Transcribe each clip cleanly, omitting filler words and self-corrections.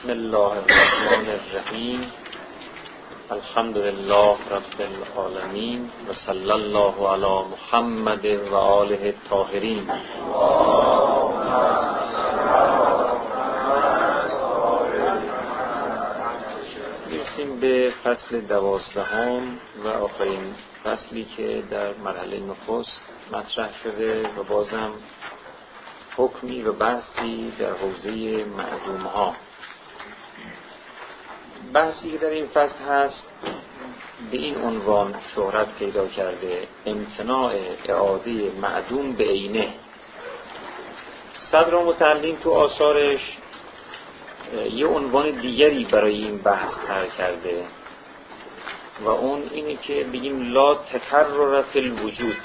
بسم الله الرحمن الرحیم. الحمد لله رب العالمین و صلی الله علی محمد و آله الطاهرین. میرسیم به فصل 12 و آخرین فصلی که در مرحله نخست مطرح شده و بازم حکمی و بحثی در حوزه معدوم ها. بحثی که در این فصل هست به این عنوان شهرت پیدا کرده: امتناع اعاده معدوم به عینه. صدرالمتعلم تو آثارش یه عنوان دیگری برای این بحث طرح کرده و اون اینه که بگیم لا تکرر فی الوجود.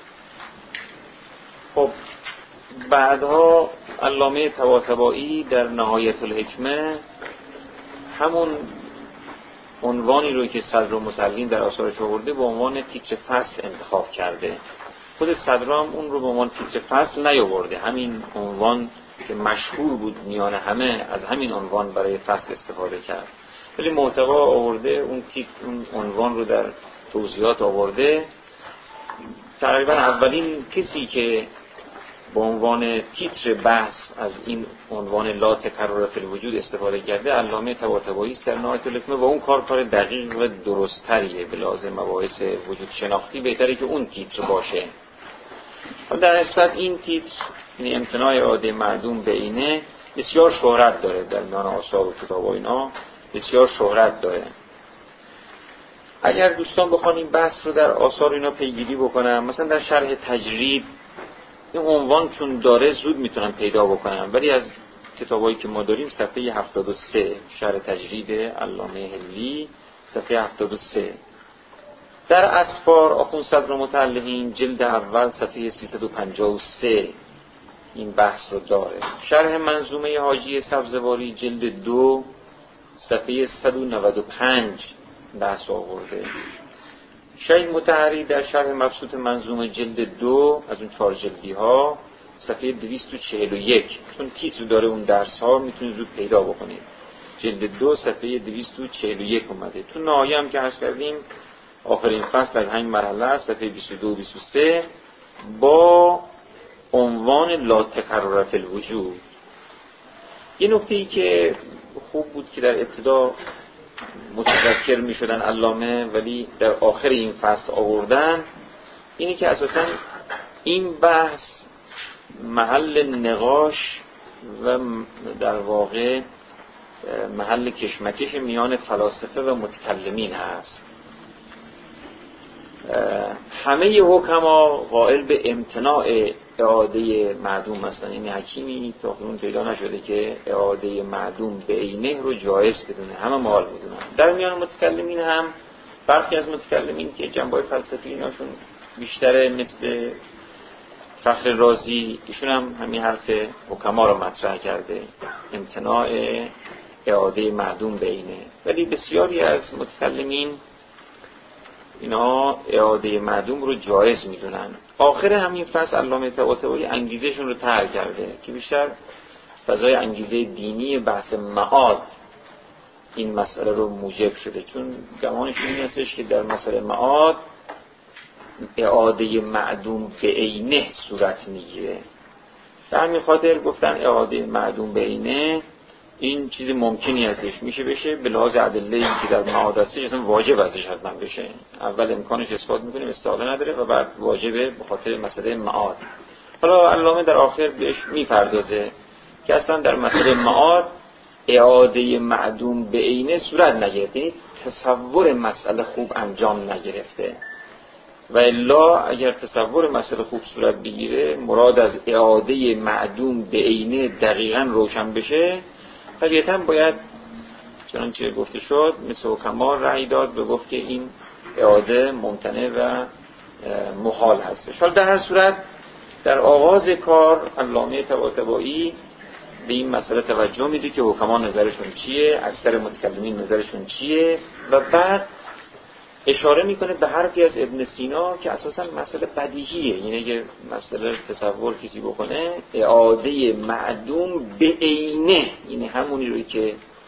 خب بعدها علامه طباطبایی در نهایت الحکمه همون عنوانی رو که صدرالمتعلم در آثارش آورده به عنوان تیتر فصل انتخاب کرده. خود صدرام اون رو به عنوان تیتر فصل نیاورده، همین عنوان که مشهور بود میان همه از همین عنوان برای فصل استفاده کرد، ولی محتوا آورده اون عنوان رو در توضیحات آورده. تقریبا اولین کسی که به عنوان تیتر بحث از این عنوان لا تکرر فی الوجود استفاده کرده علامه طباطبایی است در نهایت الحکمه و اون کار دقیق و درست‌تریه. به لازم مباحث وجود شناختی بهتره که اون تیتر باشه. و در اصل این تیتر، یعنی امتناع اعاده معدوم به عینه، بسیار شهرت داره در میان آثار و کتاب و اینا، بسیار شهرت داره. اگر دوستان بخوان این بحث رو در آثار اینا پیگیری بکنن، مثلا در شرح تجرید این عنوان چون داره زود میتونن پیدا بکنن، ولی از کتابایی که ما داریم صفحه 73 شرح تجرید علامه هلی صفحه 73. در اسفار آخوند صدرالمتعلم جلد اول صفحه 353 این بحث رو داره. شرح منظومه حاجی سبزواری جلد 2 صفحه 195 بحث آورده. شیخ مطهری در شرح مبسوط منظومه جلد 2 از اون 4 جلدی ها صفحه 241، چون تیتر داره اون درس ها میتونید زود پیدا بکنید. جلد 2 صفحه 241 اومده. تو نهایه هم که عرض کردیم آخرین فصل از همین مرحله است، صفحه 22 23 با عنوان لا تکرر فی الوجود. یه نکته‌ای که خوب بود که در ابتدا متذکر می شدن علامه ولی در آخر این فصل آوردن، اینی که اساساً این بحث محل نقاش و در واقع محل کشمکش میان فلاسفه و متکلمین هست. همه حکما قائل به امتناع اعاده معدوم هستن. این حکیمی تا کنون پیدا نشده که اعاده معدوم به عینه رو جایز بدونه، همه محال بدونن. در میان متکلمین هم برخی از متکلمین که جنبه‌های فلسفی ایناشون بیشتره، مثل فخر رازی، ایشون هم همین حرف حکما رو مطرح کرده، امتناع اعاده معدوم به عینه. ولی بسیاری از متکلمین اینا اعاده معدوم رو جایز میدونن. آخر همین فصل علامه طباطبایی انگیزشون رو طرح کرده که بیشتر فضای انگیزه دینی بحث معاد این مسئله رو موجب شده، چون گمانشون این هستش که در مسئله معاد اعاده معدوم به عینه صورت میگیره. به همین خاطر گفتن اعاده معدوم به عینه این چیز ممکنی ازش میشه بشه به لحاظ ادله‌ای که در معاد هستش، اصلا واجب ازش حتما بشه. اول امکانش اثبات میکنیم استحاله نداره و بعد واجبه به خاطر مسئله معاد. حالا علامه در آخر بهش میپردازه که اصلا در مسئله معاد اعاده معدوم به عینه صورت نگرفته، تصور مسئله خوب انجام نگرفته. و الا اگر تصور مسئله خوب صورت بگیره، مراد از اعاده معدوم به عینه دقیقاً روشن بشه، طبیعتاً باید چنانچه گفته شد مثل حکما رأی داد به گفت که این اعاده ممتنع و محال هستش. حالا در هر صورت در آغاز کار علامه طباطبایی به این مسئله توجه میده که حکما نظرشون چیه، اکثر متکلمین نظرشون چیه، و بعد اشاره میکنه به حرفی از ابن سینا که اساساً مسئله بدیهیه. یعنی اگه مسئله تصور کسی بکنه، اعاده معدوم به عینه، یعنی همونی روی که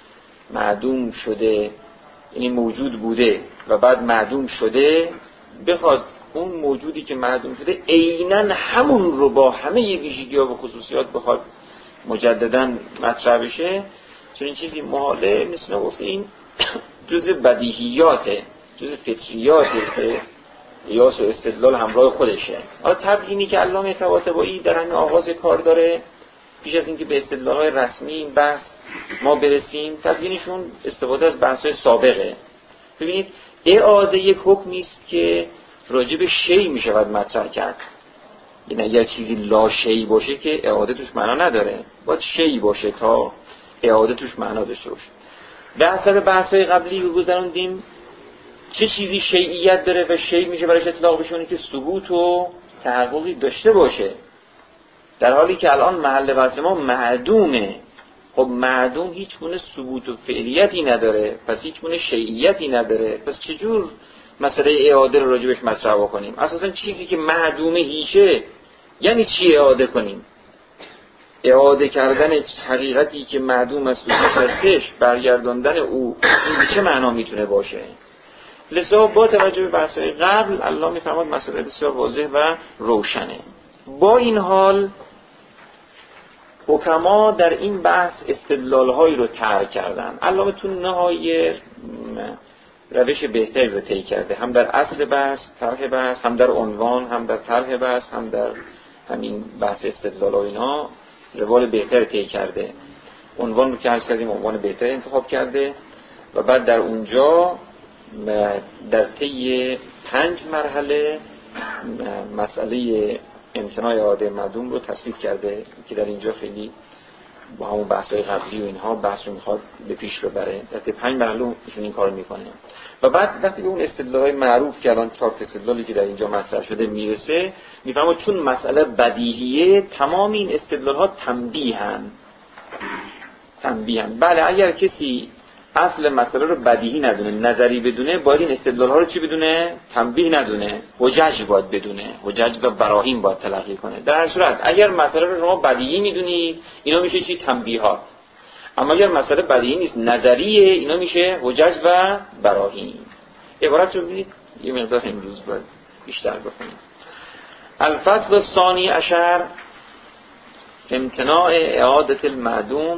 معدوم شده، یعنی موجود بوده و بعد معدوم شده، بخواد اون موجودی که معدوم شده عیناً همون رو با همه ویژگی‌ها و خصوصیات بخواد مجدداً مطرح بشه، چون این چیزی محاله. مثل گفته این جزء بدیهیاته، جزء فطریاته که قیاس و استدلال همراه خودشه. حالا تبیینی که علامه طباطبایی در همین آغاز کار داره، پیش از اینکه به استدلال‌های رسمی این بحث ما برسیم، تبیینشون استفاده از بحث‌های سابقه. ببینید اعاده یک حکمی است که راجع به شی میشود مطرح کرد. یعنی اگر چیزی لا شی باشه که اعاده توش معنا نداره، باید شی باشه تا اعاده توش معنا داشته باشه. به حسب بحث‌های قبلی گذروندیم چه چیزی شیعیت داره و شی میشه برایش اطلاق بشه، که ثبوت و تحققی داشته باشه، در حالی که الان محل بحث ما معدومه. خب معدوم هیچ گونه ثبوت و فعلیتی نداره، پس هیچ گونه شیعیتی نداره، پس چجور مسئله اعاده رو راجبش مطرح بکنیم؟ اساسا چیزی که معدومه هیچه، یعنی چی اعاده کنیم؟ اعاده کردن حقیقتی که معدوم است و هستش، برگرداندن او، این چه معنا میتونه باشه؟ لذا با توجه به بحث‌های قبل الله میفرماد مسئله بسیار واضح و روشنه. با این حال حکما در این بحث استدلال‌هایی رو طرح کردن. علامه تو نهایی روش بهتری رو طی کرده، هم در اصل بحث، طرح بحث، هم در عنوان، هم در طرح بحث، هم در همین بحث استدلال و اینا روال بهتری طی کرده. عنوان رو که عرض کردیم عنوان بهتری انتخاب کرده و بعد در اونجا در طی 5 مرحله مسئله امتناع اعاده معدوم رو تصویب کرده که در اینجا خیلی با همون بحث‌های قبلی و اینها بحث رو میخواد به پیش ببره. در طی 5 مرحله ایشون این کارو میکنه و بعد وقتی به اون استدلال‌های معروف که الان 4 استدلالی که در اینجا مطرح شده میرسه، میفهمه چون مسئله بدیهیه تمام این استدلال‌ها تنبیهن. بله اگر کسی اصل مسئله رو بدیهی ندونه، نظری بدونه، باید این استدلال ها رو چی بدونه؟ تنبیه ندونه، حجج باید بدونه، حجج و براهین باید تلقی کنه. در هر صورت اگر مسئله رو شما بدیهی میدونید اینا میشه چی؟ تنبیهات. اما اگر مسئله بدیهی نیست، نظریه، اینا میشه حجج و براهین. عبارت رو ببینید یه مقدار امروز باید بیشتر بخونید. الفصل الثانی عشر امتناع اعاده المعدوم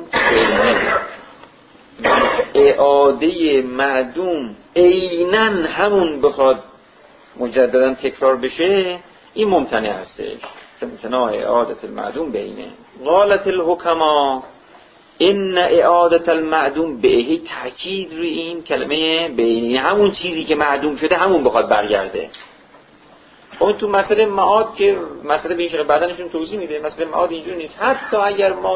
اعاده معدوم عیناً همون بخواد مجددا تکرار بشه، این ممتنع هستش. امتناع اعاده المعدوم بینه. قالت الحکما ان اعاده المعدوم بهی، تاکید روی این کلمه بینه، همون چیزی که معدوم شده همون بخواد برگرده. اون تو مسئله معاد که مسئله به این شکل بعدنشون توضیح میده، مسئله معاد اینجور نیست. حتی اگر ما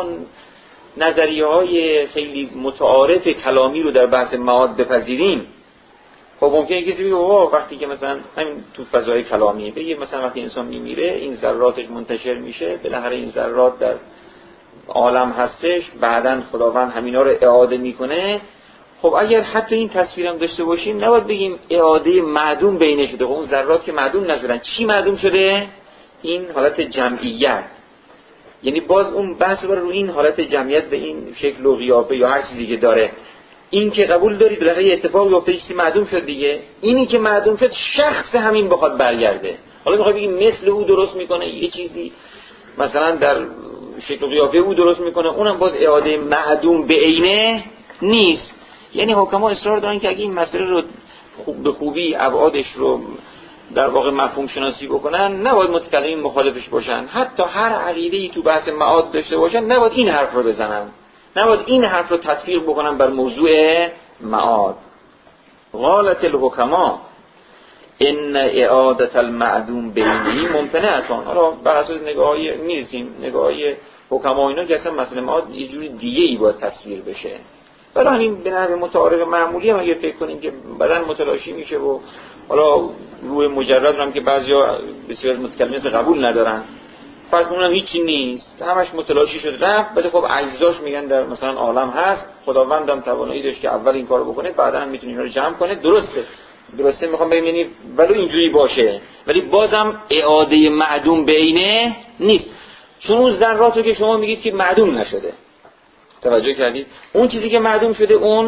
نظریه‌های خیلی متعارف کلامی رو در بحث معاد بپذیریم، خب ممکنه کسی بگه وقتی که مثلا همین تو فضای کلامی بگه مثلا وقتی انسان میمیره این ذراتش منتشر میشه، بالاخره این ذرات در عالم هستش، بعداً خداوند همینا رو اعاده میکنه. خب اگر حتی این تصویرم داشته باشیم نباید بگیم اعاده معدوم بینه شده. خب اون ذرات که معدوم نشدن، چی معدوم شده؟ این حالت جمعیت. یعنی باز اون بحث رو این حالت جمعیت به این شکل و قیافه یا هر چیزی که داره، این که قبول دارید بالاخره اتفاقی افتاد چیزی معدوم شد دیگه. اینی که معدوم شد شخص همین بخواد برگرده. حالا میخوای بگیم مثل او درست میکنه، یه چیزی مثلا در شکل و قیافه او درست میکنه، اونم باز اعاده معدوم به عینه نیست. یعنی حکما اصرار دارن که اگه این مسئله رو به خوبی ابعادش رو در واقع مفهوم شناسی بکنن، نباید متکلمین مخالفش باشن. حتی هر عقیده‌ای تو بحث معاد داشته باشن نباید این حرف رو بزنن، نباید این حرف رو تطبیق بکنن بر موضوع معاد. قالت الحکما ان اعاده المعدوم بینی ممتنعتان. حالا بر اساس نگاهی میرسیم، نگاهی حکما اینا که اصلا مسئله معاد یه جوری دیگه ای باید تصویر بشه. برای همین به نحو متعارف معمولی هم اگه فکر کنیم که بدن متلاشی میشه و حالا روح مجرد هم که بعضیا بسیار از متکلمین قبول ندارن، فرض کنم هیچی نیست، همش متلاشی شده رفت، ولی خب اجزاش میگن در مثلا عالم هست، خداوندم توانایی داشت که اول این کارو بکنه بعدا هم میتونه اینا رو جمع کنه. درسته میخوام بگم، یعنی ولو اینجوری باشه ولی بازم اعاده معدوم بینه نیست، چون اون ذراتو که شما میگید که معدوم نشده، توجه کردید؟ اون چیزی که معدوم شده اون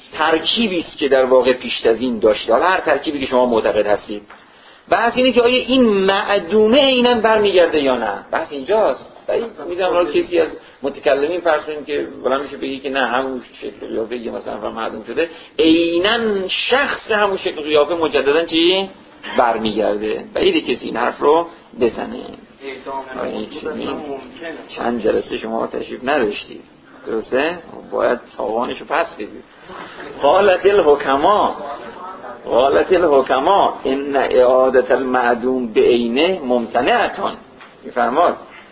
ترکیبی است که در واقع پیش از این داشته، حالا هر ترکیبی که شما معتقد هستید. بحث اینه که آیا این معدومه عیناً برمیگرده یا نه. بحث اینجاست. میدونم حالا کسی از متکلمین فرض کنیم که بلند میشه بگه که نه همون شکل قیافه که مثلا معدوم شده عیناً شخص همون شکل قیافه مجددا چی برمیگرده. بعید کسی این حرف رو بزنه. چند جلسه شما تشریف نداشتید، درسته؟ باید تاوانشو پس بدید. قالت الحکما ان اعادت المعدوم بعینه ممتنعتون. میفرماد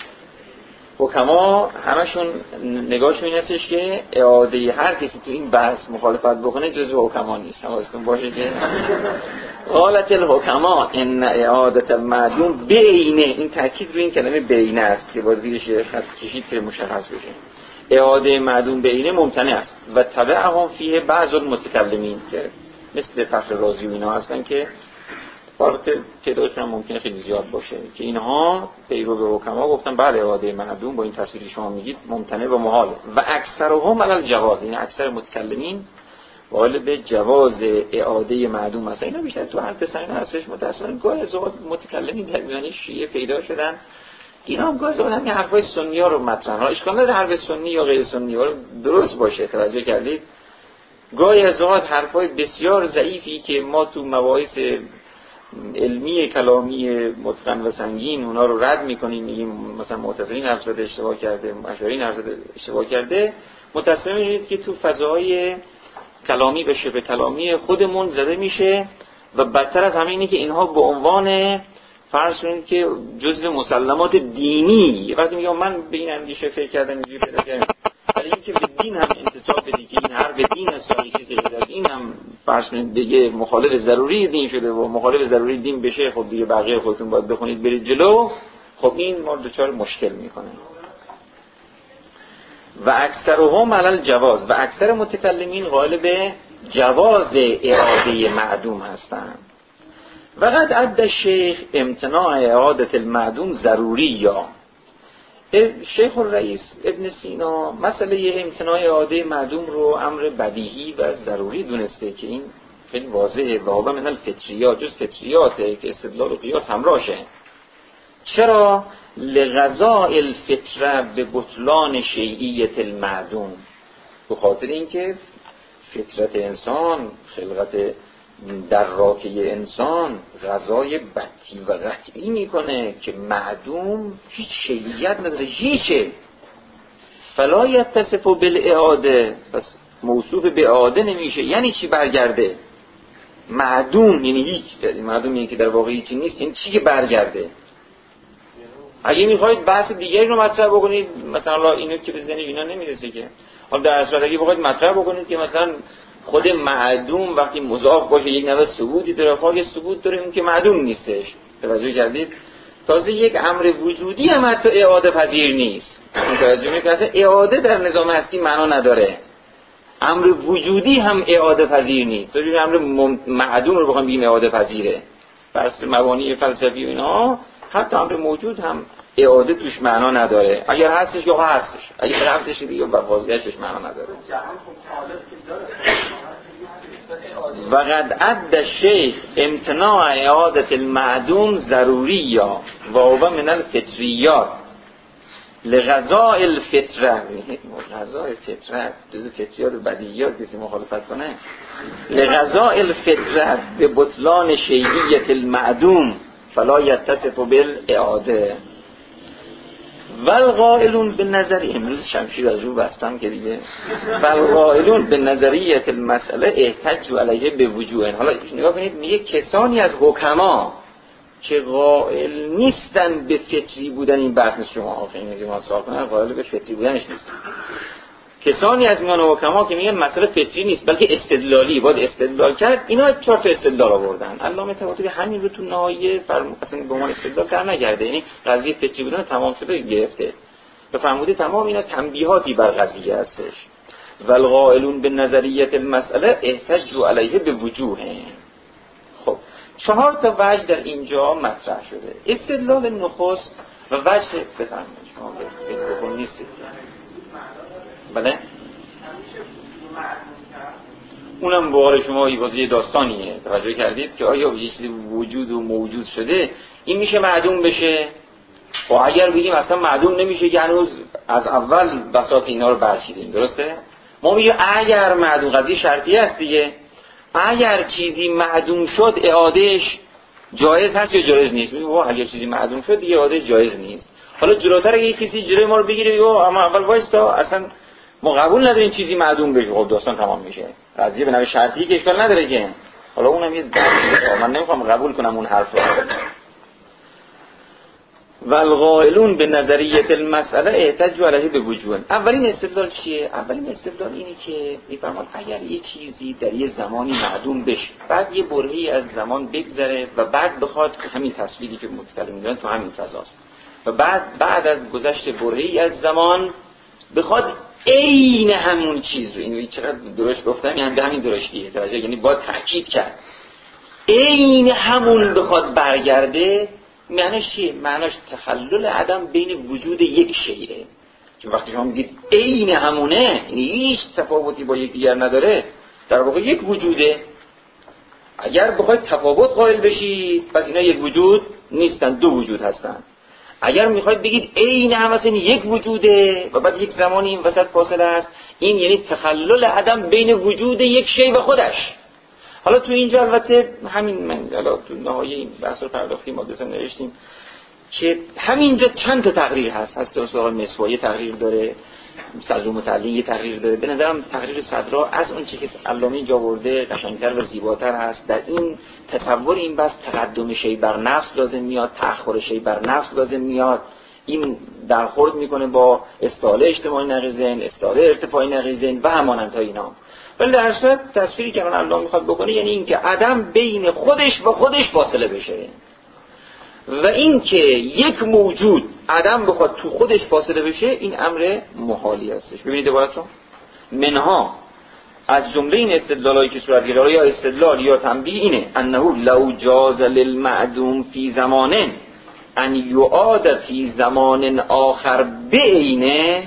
حکما همشون نگاهشون این هستش که اعاده هر کسی تو این بحث مخالفت بکنه جزو حکما نیست. حواستون باشه که قالت الحکما ان اعادت المعدوم بعینه، این تاکید روی این کلمه بعینه است که با زیرش خط کشید که مشخص بشه. اعاده معدوم بعینه ممتنع است و تبعهم فیه بعض المتکلمین که مثل فخر رازی و اینا هستن که البته تعدادشون هم ممکنه خیلی زیاد باشه که اینها پیرو به حکما گفتن بله اعاده معدوم با این تصویری شما میگید ممتنع و محال و اکثرهم علی الجواز، این اکثر متکلمین قائل به جواز اعاده معدوم هستن. اینا بیشتر تو حرف سنین هستش. متأسفانه گاهی از اوقات متکلمین در میان شیعه پیدا شدن، اینا هم گاهی از اوقات همین حرفای سنی ها رو مطرح، حالا اشکال نداره حرف سنی یا غیر سنی ها درست باشه. توجه کردید گاهی از اوقات حرفای بسیار ضعیفی که ما تو مباحث علمی کلامی متقن و سنگین اونا رو رد میکنیم، میگیم مثلا معتزلی حرف زده اشتباه کرده، اشعری حرف زده اشتباه کرده، متأسفانه می‌بینید که تو فضاهای کلامی و شبه کلامی خودمون زده میشه و بدتر از همه اینه که اینها به عنوان فرض کنید که جزء مسلمات دینی وقتی میگم من به این اندیشه فکر کردم اینجوری پیدا کردم، ولی اینکه به دین هم انتساب بدی که این هر به دین است یا چیزی غیر از این هم فرض کنید بگه مخالف ضروری دین شده و مخالف ضروری دین بشه، خب دیگه بقیه خودتون باید بخونید برید جلو، خب این ما دچار مشکل میکنه. و اکثرهم علی الجواز، و اکثر متکلمین قائل به جواز اعاده معدوم هستند. و قد عد الشیخ امتناع اعادت المعدوم ضروری یا شیخ الرئیس ابن سینا مسئله امتناع اعاده معدوم رو امر بدیهی و ضروری دونسته که این خیلی واضحه و هو من الفطریات، جز فطریاته که استدلال و قیاس همراهشه. چرا؟ لغذاء الفطره به بطلان شیعیت المعدوم، به خاطر اینکه فطرت انسان، خلقت در راکه انسان غذای بطی و قطعی میکنه که معدوم هیچ شیعیت نداره، هیچه. فلا یتصف بالاعاده، پس موصوف به اعاده نمیشه. یعنی چی برگرده؟ معدوم یعنی هیچ، معدوم یعنی که در واقع هیچی نیست، یعنی چی که برگرده. اگه میخواید بحث دیگری رو مطرح بکنید، مثلا اینو که به ذهن اینا نمیرسه که، حالا در اصل اگه بخواید مطرح بکنید که مثلا خود معدوم وقتی مضاف باشه یک نوع ثبوتی داره، خواهی ثبوت داره اون که معدوم نیستش. توجه کردید؟ تازه یک امر وجودی هم حتی اعاده پذیر نیست. توجه میکنید اصلا اعاده در نظام هستی معنا نداره. امر وجودی هم اعاده پذیر نیست. تو امر معدوم رو بخوام بگیم اعاده پذیره. بس مبانی فلسفی و اینا، حتی امر موجود هم اعاده توش معنا نداره. اگر هستش یا هستش، اگر رفتش دیگه با بازگشتش معنا نداره. و قد عد الشیخ امتناع اعادت المعدوم ضروری یا و هو من الفطریات لغذاء الفطره. غذای فطره جز فطریات و بدیهیات کسی مخالفت کنه. لغذاء الفطره به بطلان شیعیت المعدوم فلا یتصف بالاعاده. والقائلون به نظری، امروز شمشیر از رو بستم که دیگه، والقائلون به نظریت المسئله احتجوا علیه به وجوه. حالا نگاه کنید، میگه کسانی از حکما که قائل نیستن به فطری بودن این بحث مثل شما، آخه این که ما ساکنن قائل به فطری بودنش نیست. کسانی از میان حکما که میگن مسئله فطری نیست بلکه استدلالی، باید استدلال کرد، اینا 4 تا استدلال آوردن. علامه طباطبایی همین رو تو نهایه اصلا به عنوان استدلال در نگرده، یعنی قضیه فطری بودن تمام شده گرفته و فرموده تمام اینا تنبیهاتی بر قضیه هستش. والقائلون به نظریت المسئله احتجوا علیه به وجوه. خب 4 تا وجه در اینجا مطرح شده. استدلال نخست و وجه بفرمایید شما به نیستید. بله اونم به قول شما یه داستانیه. توجه کردید که آیا یه چیزی وجود و موجود شده این میشه معدوم بشه؟ و اگر بگیم اصلا معدوم نمیشه که هنوز از اول بساط اینا رو برچیدیم، درسته؟ ما میگیم اگر معدوم، قضیه شرطی است دیگه، اگر چیزی معدوم شد اعادهش جایز هست یا جایز نیست؟ میگیم اگر چیزی معدوم شد دیگه اعادهش جایز نیست. حالا جلوتر اگه کسی جلوی ما رو بگیره بگه اما اول وایستا اصلا ما قبول نداریم چیزی معدوم بشه، خب داستان تمام میشه. قضیه به نوع شرطی که اشکال نداره که. حالا اونم یه من نمیخوام قبول کنم اون حرف رو. والقائلون به نظریه المسئله احتجوا علیه به وجود. اولین استدلال چیه؟ اولین استدلال اینه که میفرمان اگر یه چیزی در یه زمانی معدوم بشه، بعد یه برهه‌ای از زمان بگذره و بعد بخواد همین تصویری که متکلم میگن تو همین فضاست و بعد از گذشت برهه‌ای از زمان بخواد عین همون چیز رو، اینو چقدر درست گفتم، یعنی همین درشتیه، توجه، یعنی با تاکید کرد عین همون بخواد برگرده. معنیش چیه؟ معنیش تخلل عدم بین وجود یک شیئه. چون وقتی شما میگید عین همونه، یعنی هیچ تفاوتی با یکدیگر نداره، در واقع یک وجوده. اگر بخواید تفاوت قائل بشید پس اینا یک وجود نیستن، دو وجود هستن. اگر میخواید بگید عین هم اصلا یک وجوده و بعد یک زمانی این وسط فاصله است، این یعنی تخلل عدم بین وجود یک شی و خودش. حالا تو اینجا البته همین من حالا تو نهایه این بحث رو پرداختیم، ماده نوشتیم که همینجا چند تا تقریر هست درست آقای مصباحی تقریر داره، صدر متعلم یه تقریر داره. به نظرم تقریر صدرا از اون چیزی که علامه جا برده قشنگتر و زیباتر هست. در این تصور این بس تقدم شی بر نفس لازم میاد، تأخر شی بر نفس لازم میاد. این برخورد میکنه با استعاله اجتماعی نقیضین، استعاله ارتفاعی نقیضین و همانند تا اینا. ولی در اصل تصویری که الله میخواد بکنه یعنی این که عدم بین خودش و خودش فاصله بشه و این که یک موجود عدم بخواد تو خودش فاصله بشه این امر محالی هستش. ببینید عبارتون منها از جمله این استدلالایی که صورت گرفته یا استدلال یا تنبیه اینه انه لو جاز للمعدوم فی زمان ان یعاد فی زمان آخر بعینه،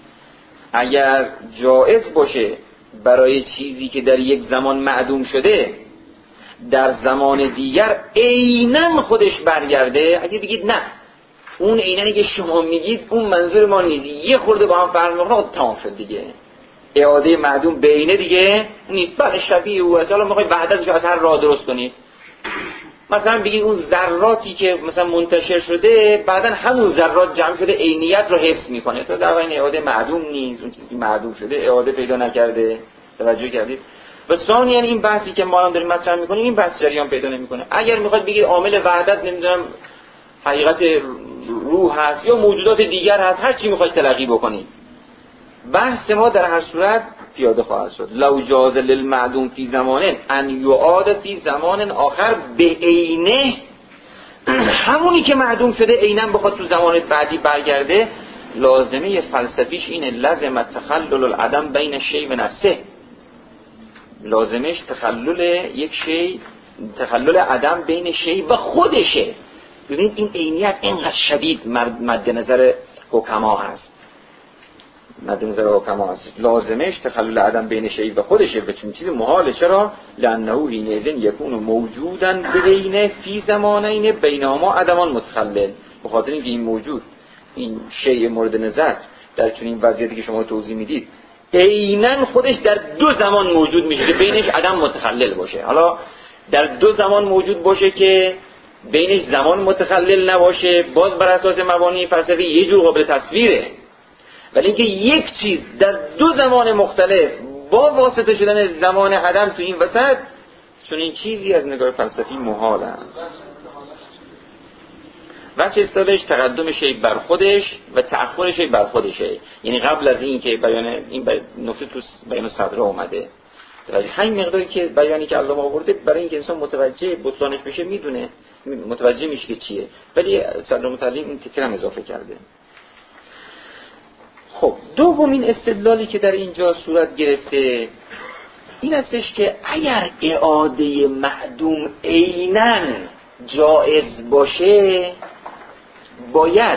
اگر جایز باشه برای چیزی که در یک زمان معدوم شده در زمان دیگر عیناً خودش برگرده. اگه بگید نه اون عیناًی که شما میگید اون منظور ما نیست، یه خورده با هم فرق میکنه، تمام شد دیگه، اعاده معدوم بینه دیگه نیست. بله شبیه او است. حالا میخوای وحدتش از هر راه درست کنید، مثلا بگید اون ذراتی که مثلا منتشر شده بعداً همون ذرات جمع شده عینیت رو حفظ میکنه، تا در واقع اعاده معدوم نیست، اون چیزی که معدوم شده اعاده پیدا نکرده. توجه کردید؟ و ثانیاً این بحثی که ما الان داریم مطرح میکنیم این بحث جریان پیدا نمیکنه. اگر میخواد بگید عامل وحدت نمیدونم حقیقت روح هست یا موجودات دیگر هست، هر چی میخواید تلقی بکنید، بحث ما در هر صورت پیاده خواهد شد. لو جاز للمعدوم فی زمان ان یعاد فی زمان آخر بعینه، همونی که معدوم شده عیناً بخواد تو زمان بعدی برگرده، لازمه فلسفیش اینه لازم تخلل العدم بین شیء و نفسه، لازمش تخلل یک شی، تخلل عدم بین شی و خودشه. ببینید این عینیت اینقدر شدید مد نظر حکما هست، مد نظر حکما هست، لازمش تخلل عدم بین شی و خودشه و چون چیز محاله. چرا؟ لانه حینئذ یکون موجودا بین فی زمانین بینهما عدمان متخلل، به خاطر اینکه این موجود، این شی مورد نظر در چنین وضعیتی که شما توضیح میدید عیناً خودش در دو زمان موجود میشه که بینش عدم متخلل باشه. حالا در دو زمان موجود باشه که بینش زمان متخلل نباشه، باز بر اساس مبانی فلسفی یه جور قابل تصویره. ولی اینکه یک چیز در دو زمان مختلف با واسطه شدن زمان عدم تو این وسط، چون این چیزی از نگاه فلسفی محال است. وجه استادش تقدم شی بر خودش و تأخر شی بر خودشه، یعنی قبل از این که بیان این نکته تو بیان صدر اومده، همین مقداری که بیانی که علامه آورده برای اینکه انسان متوجه بطلانش بشه میدونه، متوجه میشه که چیه، ولی صدر متعلم این تکرار هم اضافه کرده. خب دومین استدلالی که در اینجا صورت گرفته این استش که اگر اعاده معدوم عیناً جائز باشه، باید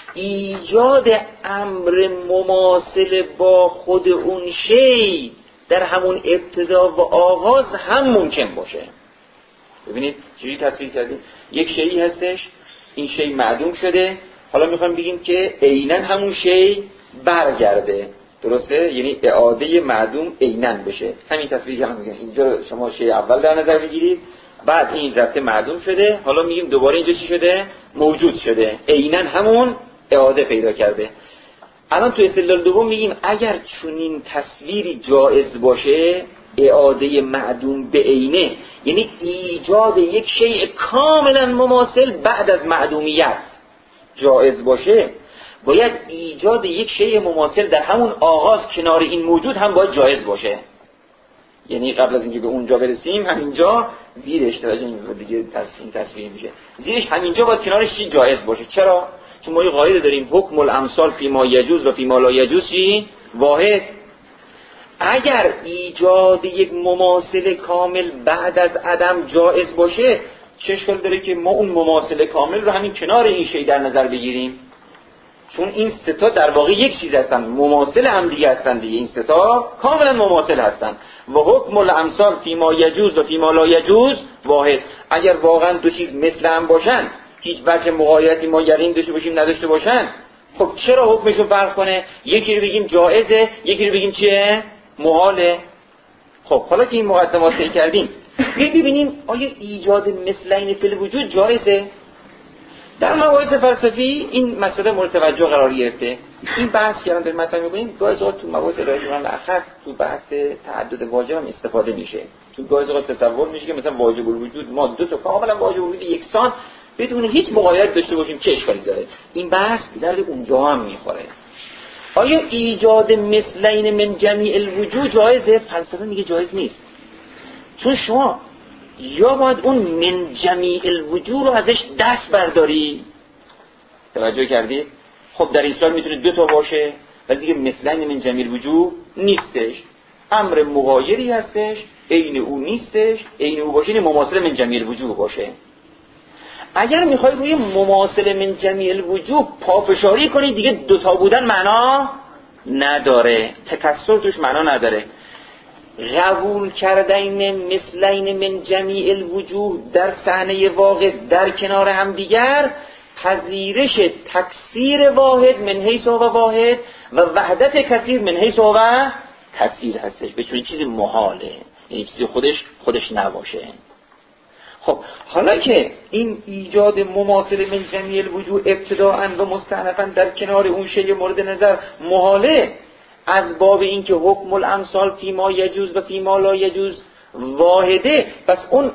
ایجاد امر مماثل با خود اون شی در همون ابتدا و آغاز هم ممکن باشه. ببینید چجوری تصویر کردیم. یک شیئی هستش، این شی معدوم شده، حالا میخوایم بگیم که عیناً همون شی برگرده. درسته؟ یعنی اعاده معدوم عیناً بشه. همین تصویری که هم میگن اینجا شما شی اول در نظر بگیرید، بعد این رفته معدوم شده، حالا میگیم دوباره اینجا چی شده؟ موجود شده. عیناً همون اعاده پیدا کرده. الان تو استدلال دوم میگیم اگر چنین تصویری جایز باشه، اعاده معدوم به عینه، یعنی ایجاد یک شیء کاملا مماثل بعد از معدومیت جایز باشه، باید ایجاد یک شیء مماثل در همون آغاز کنار این موجود هم باید جایز باشه. یعنی قبل از اینکه به اونجا برسیم همینجا زیرش توجه این دیگه این تصویر میشه، زیرش همینجا باید کنارش چی جایز باشه. چرا؟ چون ما یه قاعده داریم حکم الامثال فی ما یجوز و فی ما لا یجوز چی؟ واحد. اگر ایجاد یک مماثل کامل بعد از عدم جایز باشه، چه اشکال داره که ما اون مماثل کامل رو همین کنار این شی در نظر بگیریم؟ چون این سه تا در واقع یک چیز هستن، مماثل هم دیگه هستن دیگه. این سه تا کاملا مماثل هستن. و حکم الامثال فی ما یجوز و فی ما لا یجوز واحد. اگر واقعا دو چیز مثل هم باشن، هیچ وجه مغایرتی ما یقین داشته باشیم نداشته باشن، خب چرا حکمشون فرق کنه؟ یکی رو بگیم جائزه، یکی رو بگیم چیه؟ محاله. خب حالا که این مقدمات طی کردیم، ببینیم آیا ایجاد مثلین فی الوجود جایزه؟ در مباحث فلسفی این مسئله مورد توجه قرار گرفته. این بحث که الان داریم مطرح می‌کنیم گاهی اوقات تو مباحث الهی اخص تو بحث تعدد واجب هم استفاده میشه. تو گاهی اوقات تصور میشه که مثلا واجب الوجود ما دو تا کاملا واجب الوجود یکسان بدون هیچ مغایرت داشته باشیم چه اشکالی داره؟ این بحث به درد اونجا هم میخوره. آیا ایجاد مثلین من جمیع الوجود جایزه؟ فلسفه میگه جایز نیست. چون شما یا باید اون من جمیع الوجود رو ازش دست برداری. توجه کردید؟ خب در این صورت میتونه دو تا باشه، ولی دیگه مثلین من جمیع الوجود نیستش. امر مغایری هستش، عین او نیستش، عین او باشه این مماثل من جمیع الوجود باشه. اگر میخوای روی مماثل من جمیع الوجود پافشاری کنی، دیگه دوتا بودن معنا نداره، تکثر توش معنا نداره. قبول کردن مثلین من جمیع الوجود در صحنه واقع در کنار هم دیگر، پذیرش تکثیر واحد من حیث هو واحد و وحدت کثیر من حیث هو کثیر هستش. به چون چیزی محاله، یعنی چیزی خودش نباشه. خب حالا که این ایجاد مماثل من جمیع الوجود ابتداءً و مستأنفاً در کنار اون شی مورد نظر محاله، از باب این که حکم الامثال فی ما یجوز و فی ما لا یجوز واحده، پس اون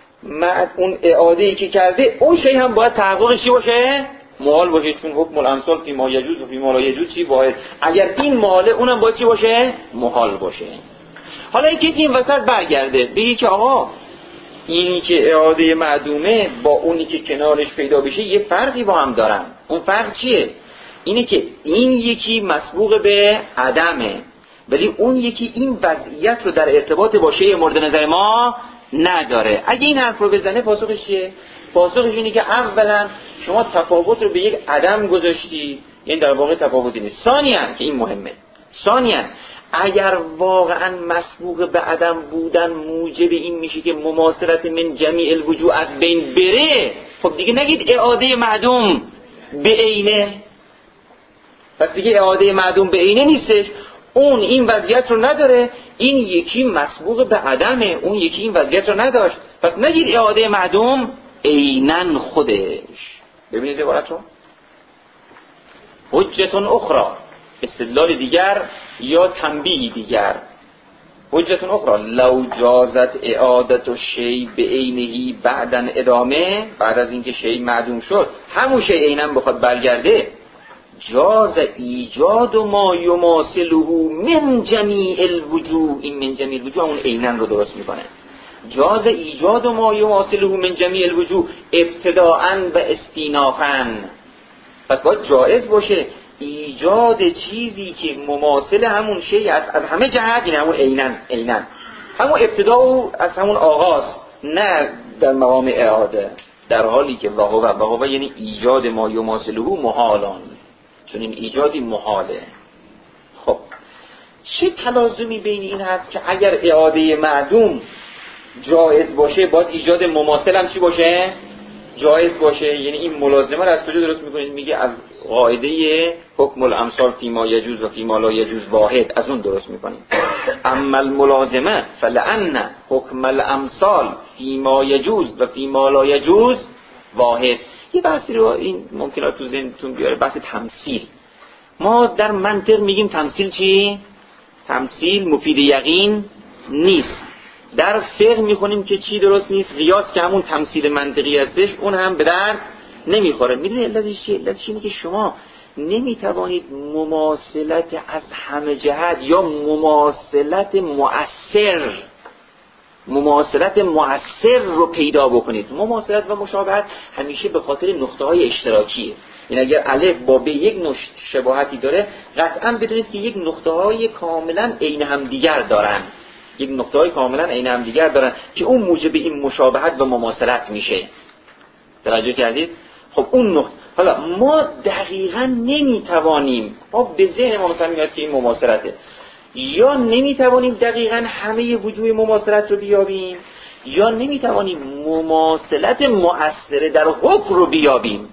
اعاده‌ای که کرده اون شی هم باید تحققش چی باشه؟ محال باشه. چون حکم الامثال فی ما یجوز و فی ما لا یجوز چی؟ واحد. اگر این محاله اونم باید چی باشه؟ محال باشه. حالا این کسی این وسط برگرده بگی که آقا اینی که اعاده معدومه با اونی که کنارش پیدا بشه یه فرقی با هم دارن. اون فرق چیه؟ اینه که این یکی مسبوق به عدمه، ولی اون یکی این وضعیت رو در ارتباط با شیء مورد نظر ما نداره. اگه این حرف رو بزنه پاسخش چیه؟ پاسخش اینه که اولا شما تفاوت رو به یک عدم گذاشتی، این در واقع تفاوتی نیست. ثانیاً که این مهمه، ثانیاً اگر واقعا مسبوق به عدم بودن موجب این میشه که مماثلت من جمیع الوجود از بین بره، خب دیگه نگید اعاده معدوم به عینه. پس دیگه اعاده معدوم به عینه نیستش، اون این وضعیت رو نداره، این یکی مسبوق به عدمه، اون یکی این وضعیت رو نداشت. پس نگید اعاده معدوم عیناً خودش. ببینید عبارت رو، حجت اخرى، استدلال دیگر یا تنبیه دیگر. حجت اخرى لو جازت اعادت الشیء به عینه بعدن ادامه، بعد از اینکه شیء معدوم شد همون شیء عیناً بخواد برگرده، جاز ایجاد ما یماثله من جمیع الوجوه. این من جمیع الوجوه اون عیناً رو درست میکنه. جاز ایجاد ما یماثله من جمیع الوجوه ابتداءً و استینافاً. پس باید جایز باشه ایجاد چیزی که مماثل همون شی است از همه جهت، این همون عیناً همون ابتدا و از همون آغاز، نه در مقام اعاده، در حالی که وهو یعنی ایجاد ما یماثله محالان، چون این ایجادی محاله. خب چه تلازمی بین این هست که اگر اعاده معدوم جایز باشه باید ایجاد مماثل هم چی باشه؟ جایز باشه. یعنی این ملازمه رو از کجا درست میکنید؟ میگه از قاعده حکم الامثال فیما یجوز و فیما لا یجوز واحد، از اون درست میکنید. اما الملازمه فلان حکم الامثال فیما یجوز و فیما لا یجوز واحد. یه بحثی رو این ممکنه تو ذهنتون بیاره، بحث تمثیل. ما در منطق میگیم تمثیل چی؟ تمثیل مفید یقین نیست. در فقه میخونیم که چی درست نیست؟ قیاس که همون تمثیل منطقی هستش اون هم به درد نمیخوره. میدونی علتش چیه؟ علتش اینه که شما نمیتوانید مماثلت از همه جهت یا مماثلت مؤثر رو پیدا بکنید. مماثلت و مشابهت همیشه به خاطر نقطه‌های اشتراکیه. این اگر الف با ب یک نوع شباهتی داره، قطعاً بدونید که یک نقطه‌های کاملاً عین هم دیگر دارن. که اون موجب این مشابهت و مماثلت میشه. توجه کردید؟ خب اون نقطه، حالا ما دقیقاً نمیتوانیم، ما به ذهن ما مثلا میاد که این مماثلته، یا نمیتوانیم دقیقاً همه وجوه مماثلت رو بیابیم، یا نمیتوانیم مماثلت مؤثره در حکم رو بیابیم.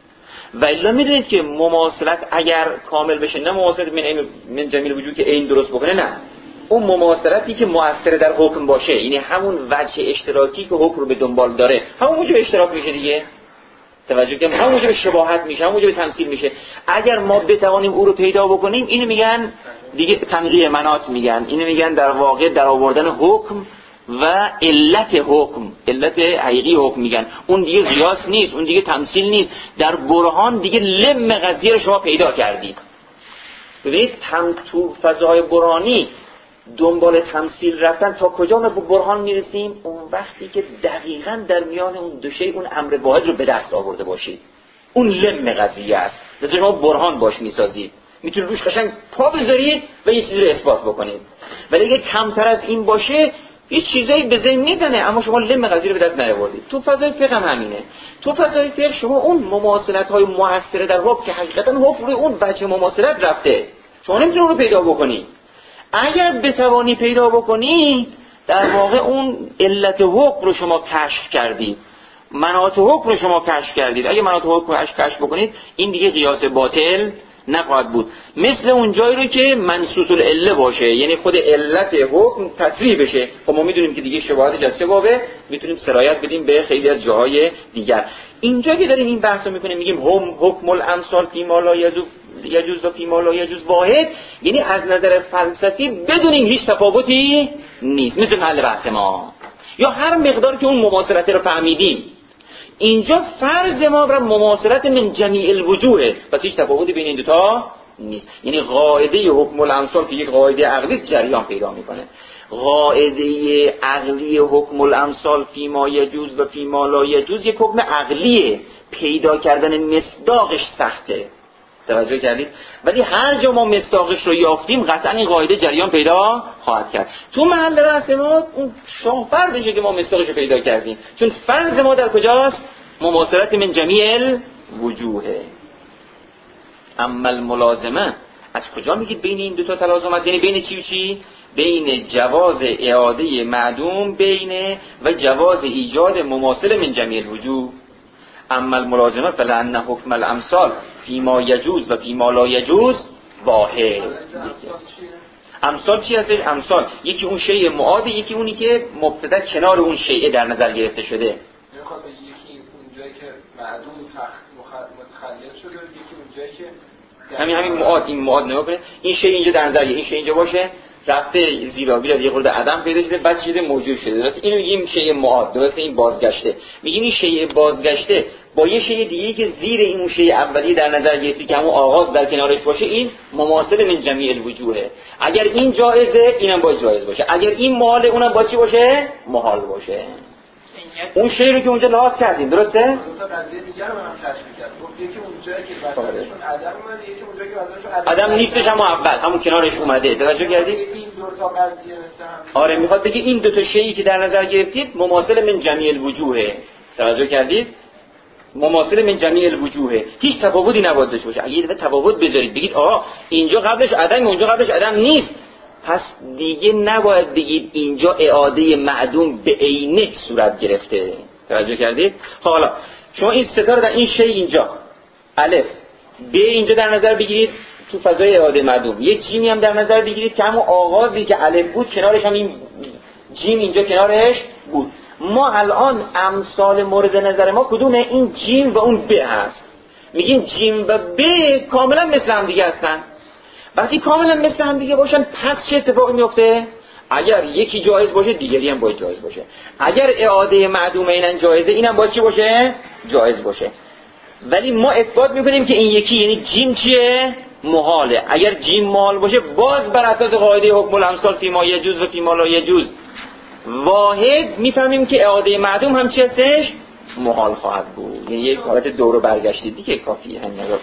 و الا میدونید که مماثلت اگر کامل بشه، نه مماثلت من جمیل وجود که این درست بکنه، نه، اون مماثلتی که مؤثر در حکم باشه، یعنی همون وجه اشتراکی که حکم رو به دنبال داره، همون موجب اشتراک میشه دیگه. توجه کنید، همون موجب شباهت میشه، همون موجب تمثیل میشه. اگر ما بتوانیم او رو پیدا بکنیم، اینو میگن دیگه تنقیه مناط میگن، اینو میگن در واقع در آوردن حکم و علت حکم، علت حقیقی حکم میگن. اون دیگه قیاس نیست، اون دیگه تمثیل نیست. در برهان دیگه لم قضیه رو شما پیدا کردید. ببینید تو فضای برهانی دنبال تمثیل رفتن تا کجا ما به برهان میرسیم؟ اون وقتی که دقیقاً در میان اون دو شی اون امر واحد رو به دست آورده باشید. اون لم قضیه است. لذا شما برهان باش میسازید، میتونید روش قشنگ پا بذارید و یه چیزی رو اثبات بکنید. ولی اگه کمتر از این باشه، یه چیزایی به ذهن میزنه اما شما لم قضیه رو به دست نیاوردید. تو فضای فقه هم همینه. تو فضای فقه شما اون مماثلت‌های مؤثره در حکم که حقیقتاً حکم روی اون وجه مماثلت رفته، شما نمیتونید رو پیدا بکنید. اگر بتوانی پیدا بکنی، در واقع اون علت حکم رو شما کشف کردید، مناط حکم رو شما کشف کردید. اگه مناط حکم رو کشف بکنید، این دیگه قیاس باطل نخواهد بود. مثل اون جایی رو که منصوص العله باشه، یعنی خود علت حکم تصریح بشه. خب ما میدونیم که دیگه شباهتش از چه بابه، میتونیم سرایت بدیم به خیلی از جاهای دیگر. اینجا که داریم این بحث رو میکنیم، میگیم حکم الامثال فیما لا یجوز و فیما لا یجوز واحد، یعنی از نظر فلسفی بدونیم هیچ تفاوتی نیست، مثل محل بحث ما، یا هر مقدار که اون مماثلت رو فهمیدیم. اینجا فرض ما بر مماثلت من جمیع الوجوه، پس هیچ تفاوتی بین این دوتا نیست. یعنی قاعده حکم الامثال که یک قاعده عقلی جریان پیدا میکنه، قاعده عقلی حکم الامثال فیما یجوز و فیما لا یجوز یک حکم عقلیه، پیدا کردن مصداقش سخته. توجه کردید؟ ولی هر جا ما مصداقش رو یافتیم قطعا این قاعده جریان پیدا خواهد کرد. تو محل رأس ما اون شاهفردشه که ما مصداقش رو پیدا کردیم، چون فرض ما در کجاست؟ مماثلت من جمیع الوجوه. اما الملازمه، از کجا میگید بین این دوتا تلازم است؟ یعنی بین چی و چی؟ بین جواز اعاده معدوم و جواز ایجاد مماثل من جمیع الوجوه. اما الملازمه فلان حکم الامثال فیما یجوز و فیما لا یجوز واحد. امثال چی هستش؟ امثال یکی اون شیء معاد، یکی اونی که مبتدا کنار اون شیء در نظر گرفته شده. میخواد یکی اون جایی که معدوم متخلل شده، یکی اون جایی که همین معاد. این معاد نگاه کنید، این شیء اینجا در نظر، این شیء اینجا باشه، رفته زیرابی را یه خورده عدم پیدا شده، بعد شده موجود شده. درسته؟ اینو میگیم شیء معاد. درسته؟ این بازگشته. میگیم این شیء بازگشته با یه شیء دیگه که زیر این شیء اولی در نظر گرفتی که همون آغاز در کنارش باشه، این مماثل من جمیع الوجوه. اگر این جایزه، اینم باید جایز باشه. اگر این محال، اونم باید چی باشه؟ محال باشه. اون شیء رو که اونجا لحاظ کردیم. درسته؟ دو تا قضیه دیگه رو من کشف کردم. یکی اون جایی که واسهشون عدم اومده، یکی اون جایی که واسهشون عدم نیستش، اما اول همون کنارش اومده. توجه کردید؟ این دو تا قضیه مثلا آره، میخواد بگه این دو تا شیئی که در نظر گرفتید مماثل من جمیع الوجوه. توجه کردید؟ مماثل من جمیع الوجوه، هیچ تفاوتی نباید داشته باشه. اگه یه تفاوت بذارید بگید آها اینجا قبلش عدم، اونجا قبلش عدم نیست، پس دیگه نباید بگید اینجا اعاده معدوم به عینه صورت گرفته. توجه کردید؟ حالا شما این ستا رو در این شی اینجا الف ب اینجا در نظر بگیرید تو فضای اعاده معدوم، یک جیمی هم در نظر بگیرید که همون آغازی که الف بود کنارش هم این جیم اینجا کنارش بود. ما الان امثال مورد نظر ما کدومه؟ این جیم و اون ب هست. میگیم جیم و ب کاملا مثل هم دیگه هستن. وقتی کاملا مثل هم دیگه باشن پس چه اتفاقی میفته؟ اگر یکی جایز باشه دیگری هم باید جایز باشه. اگر اعاده معدوم اینن جایزه اینم باید چی باشه؟ جایز باشه. ولی ما اثبات میکنیم که این یکی یعنی جیم چیه؟ محاله. اگر جیم محال باشه باز بر اساس قاعده حکم الامثال فی ما یجوز و فی ما لا یجوز واحد میفهمیم که اعاده معدوم هم چی هستش؟ محال خواهد بود. یعنی یک حالت دور و برگشتی دیگه کافیه. هم نگاه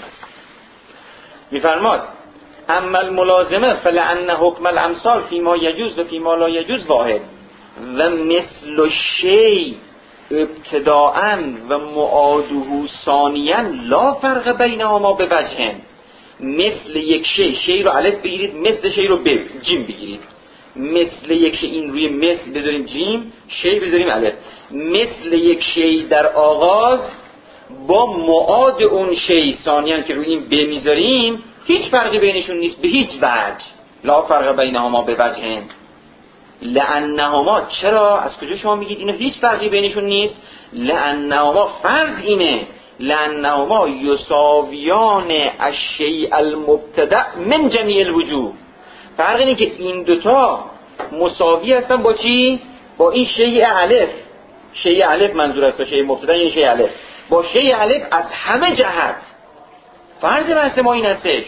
میفرماد اما الملازمه فلان حکم الامثال فی ما یجوز و فی ما لا یجوز واحد و مثل الشیء ابتداءً و معاده ثانیاً لا فرق بینهما به وجه. مثل یک شی رو الف بگیرید، مثل شی رو جیم بگیرید. مثل یک شی این روی مثل بذاریم جیم، شی بذاریم الف. مثل یک شی در آغاز با معاد اون شی ثانیاً که روی این ب میذاریم هیچ فرقی بینشون نیست به هیچ وجه. لا فرق بینهما به وجه. لانهما چرا؟ از کجا شما میگید اینو هیچ فرقی بینشون نیست؟ لانهما فرض اینه لانهما یساویان الشیء المبتدأ من جمیع الوجوه. فرق اینه که این دوتا مساوی هستن با چی؟ با این شیء الف. شیء الف منظور است، شیء مبتدأ یعنی شیء الف. با شیء الف از همه جهت. فرض بحث ما این هستش.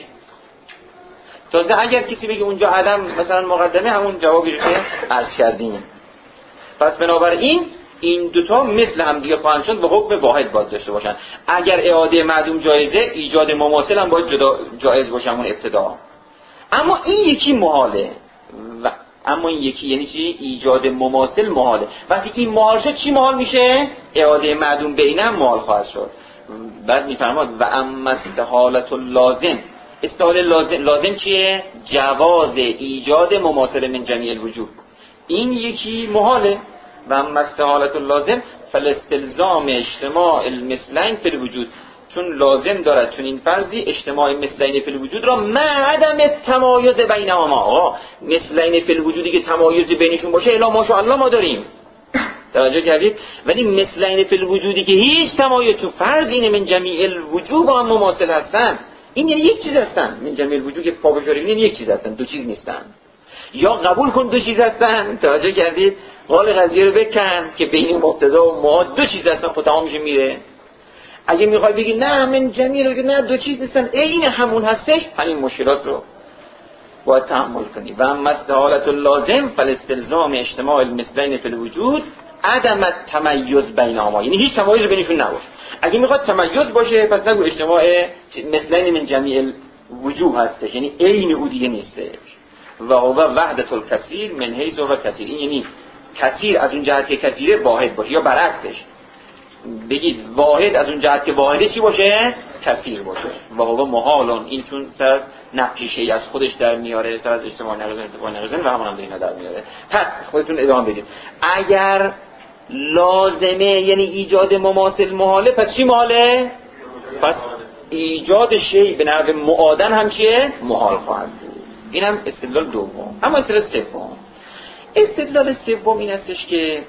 تازه اگر کسی بگه اونجا عدم مثلا مقدمه همون جوابی رو که عرض کردیم. پس بنابراین این دوتا مثل هم دیگه خواهند شد و حکم واحد باید داشته باشن. اگر اعاده معدوم جایزه ایجاد مماثل هم باید جایز باشه همون ابتدا. اما این یکی محاله. اما این یکی یعنی چی؟ ایجاد مماثل محاله. وقتی این محال شد چی محال میشه؟ اعاده معدوم بینم محال خواهد شد. بعد میفرماد و اما استحالت اللازم. استحاله لازم چیه؟ جواز ایجاد مماثل من جمیع الوجوه. این یکی محاله. و اما استحالت اللازم فالاستلزام اجتماع المثلین فی الوجود. چون لازم دارد چون این فرضی اجتماع مثلین فی الوجود را مع عدم تمایز بینهما. آقا مثلین فی الوجودی که تمایزی بینشون باشه الا ماشاءالله ما داریم. توجه کردید؟ ولی مثلین فی الوجودی که هیچ تمایز، چون فرض اینه من جمیع الوجوه با هم مماثل هستن. این یعنی یک چیز هستن. من جمیع الوجوه که پا بشاریم یعنی یک چیز هستن، دو چیز نیستن. یا قبول کن دو چیز هستن. توجه کردید؟ قال قضیه رو بکن که بین مبتدا و معاد دو چیز هستن، خب تمام میشه میره. اگه میخوای بگی نه من جمیع الوجوه نه دو چیز نیستن عین همون هستش، همین مشکلات رو باید تحمل کنی. و اما استحالت اللازم فالاستلزام اجتماع المثلین فی الوجود عدم تمیز بینهما. یعنی هیچ تمایزی بینشون نباشه. اگه میخواد تمیز باشه پس نگو اجتماع مثلین من جمیع الوجوه هستش، یعنی عین او دیگه نیستش. و هو وحدت الکثیر من حیث هو کثیر. این یعنی کثیر از اون جهت که کثیره واحد باشه، یا برعکسش بگید واحد از اون جهت که واحده چی باشه؟ کثیر باشه. و هو محالون. این چون سر از نفی شیء از خودش در میاره، سر از اجتماع نقضن و همون هم دیگه در میاره. پس خودتون ادامه بدید. اگر لازمه یعنی ایجاد مماثل محاله، پس چی محاله؟ پس ایجاد شیء به نحو معادن هم چیه؟ محال خواهد بود. این هم استدلال دوم. اما استدلال سوم این هستش که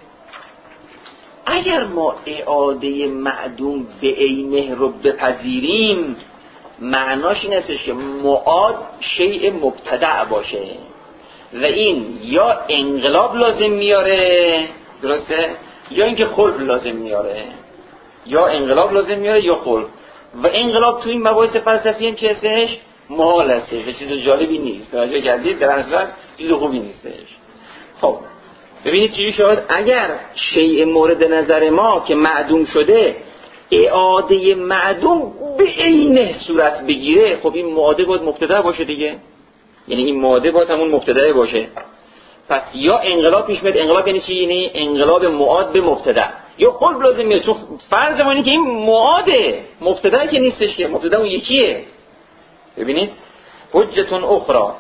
اگر ما اعاده معدوم به عینه رو بپذیریم معناش این هستش که معاد شیء مبتدع باشه و این یا انقلاب لازم میاره، درسته؟ یا اینکه خلق لازم میاره. یا انقلاب لازم میاره یا خلق. و انقلاب تو این مباحث فلسفی هم چه هستش؟ محال هستش و چیز جالبی نیست. توجه کردید؟ در اصل چیز خوبی نیستش. خب ببینید چی شد؟ اگر شیء مورد نظر ما که معدوم شده اعاده معدوم به عینه صورت بگیره، خب این معاده باید مبتدا باشه دیگه. یعنی این معاده باید همون مبتدا باشه. پس یا انقلاب پیش میاد. انقلاب یعنی چی؟ یعنی انقلاب معاد به مبتدا. یا خلق لازم میاد، چون فرض ما اینه که این معاده، مبتدا که نیستش که، مبتدا اون یکیه. ببینید حجتون اخرى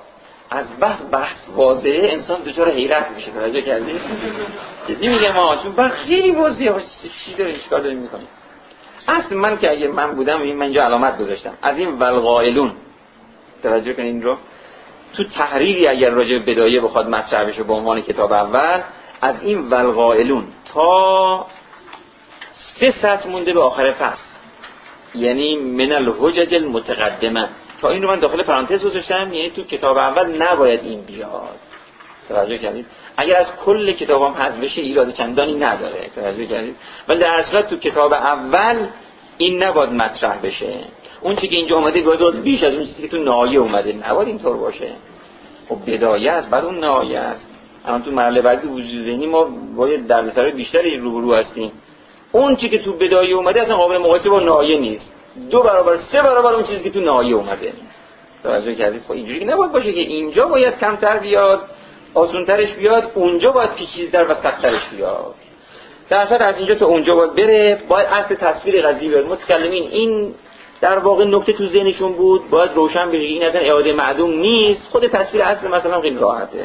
از بحث واضحه انسان دچار حیرت میشه. توجه کردید؟ جدی میگم چون بحث خیلی واضحه. چی داره اشکال داره میکنه؟ اصل من که اگه من بودم من اینجا علامت گذاشتم از این والقائلون. توجه کنین این رو تو تحریری اگر راجع به بدایه بخواد مطرح بشه به عنوان کتاب اول، از این والقائلون تا 3 سطر مونده به آخر فصل، یعنی من الحجج المتقدمه، تا این رو من داخل پرانتز گذاشتم، یعنی تو کتاب اول نباید این بیاد. توجه کردید؟ اگر از کل کتابام حذف بشه ایراد چندانی نداره. توجه کردید؟ ولی در اصل تو کتاب اول این نباید مطرح بشه. اون چیزی که اینجا اومده گذاشت بیش از اون چیزی که تو نهایه اومده، نباید اینطور باشه. خب بدایه است، بعد اون نهایه است. اما تو مرحله بعدی وجود ذهنی ما باید دردسرای بیشتری روبرو هستیم. اون چیزی که تو بدایه اومده اصلا قابل مقایسه با نهایه نیست. 2 برابر 3 برابر اون چیزی که تو نهایه اومده. توجه کردید؟ خب اینجوری نباید باشه که اینجا باید کمتر بیاد، آسان‌ترش بیاد، اونجا باید پیچیده‌تر و سخت‌ترش بیاد. در اصل از اینجا تا اونجا باید بره، باید اصل تصویر قضیه بیاد. متکلمین این در واقع نکته تو ذهنشون بود، باید روشن بشه این اصلا اعاده معدوم نیست. خود تصویر اصل مثلا خیلی راحته.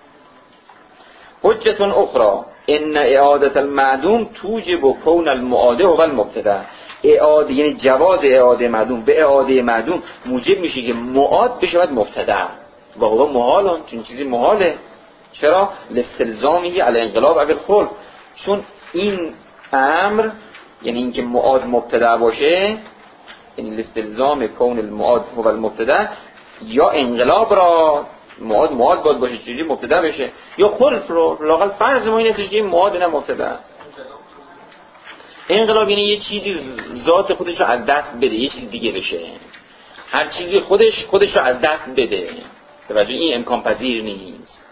حجتون اخرى ان اعاده المعدوم توجب کون المعاده هو المبتدا. اعاده یعنی جواز اعاده معدوم به اعاده معدوم موجب میشه که معاد بشه بعد مبتدا. واقعا محالن، چون چیزی محاله. چرا؟ لاستلزامی علی انقلاب اول خلق، چون این امر یعنی اینکه معاد مبتدا باشه، یعنی لاستلزام کون المعاد هو المبتدا، یا انقلاب را معاد باید باشه چیزی مبتدا بشه، یا خلق رو لااقل فرض ما این است که معاد نه مبتدا است. انقلاب یعنی یه چیزی ذات خودش رو از دست بده یه چیز دیگه بشه. هر چیزی خودش رو از دست بده. توجه این امکان پذیر نیست.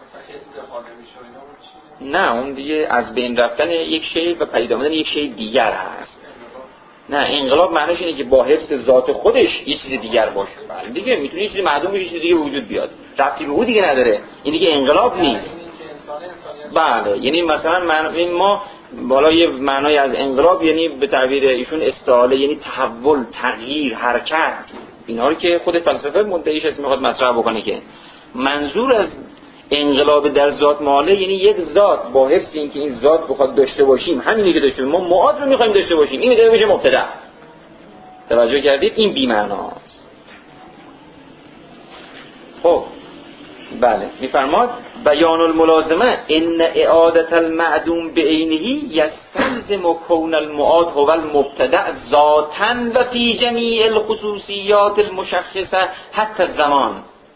نه اون دیگه از بین رفتن یک شی و پدید آمدن یک شی دیگر هست. نه انقلاب معنیش اینه که با حفظ ذات خودش یه چیز دیگر باشه. بله دیگه میتونه یه چیز معدوم بشه، یه چیز دیگه به وجود بیاد، ربطی به او دیگه نداره. این دیگه انقلاب نیست. بله یعنی مثلا ما بالا یه معنای از انقلاب یعنی به تعبیر ایشون استعاله، یعنی تحول، تغییر، حرکت. اینا رو که خود فلسفه مدعیش است میخواد مطرح بکنه که منظور از انقلاب در ذات معاله یعنی یک ذات با حفظ این که این ذات بخواد داشته باشیم، همینی که داشته باشیم، ما معاد رو میخوایم داشته باشیم، این میگه بشه مبتدا. توجه کردید؟ این بی معناست. خب بله میفرماد بیان الملازمه ان اعاده المعدوم بعینه یستلزم کون المعاد هو المبتدا ذاتا و فی جمیع الخصوصیات المشخصه حتی الزمان.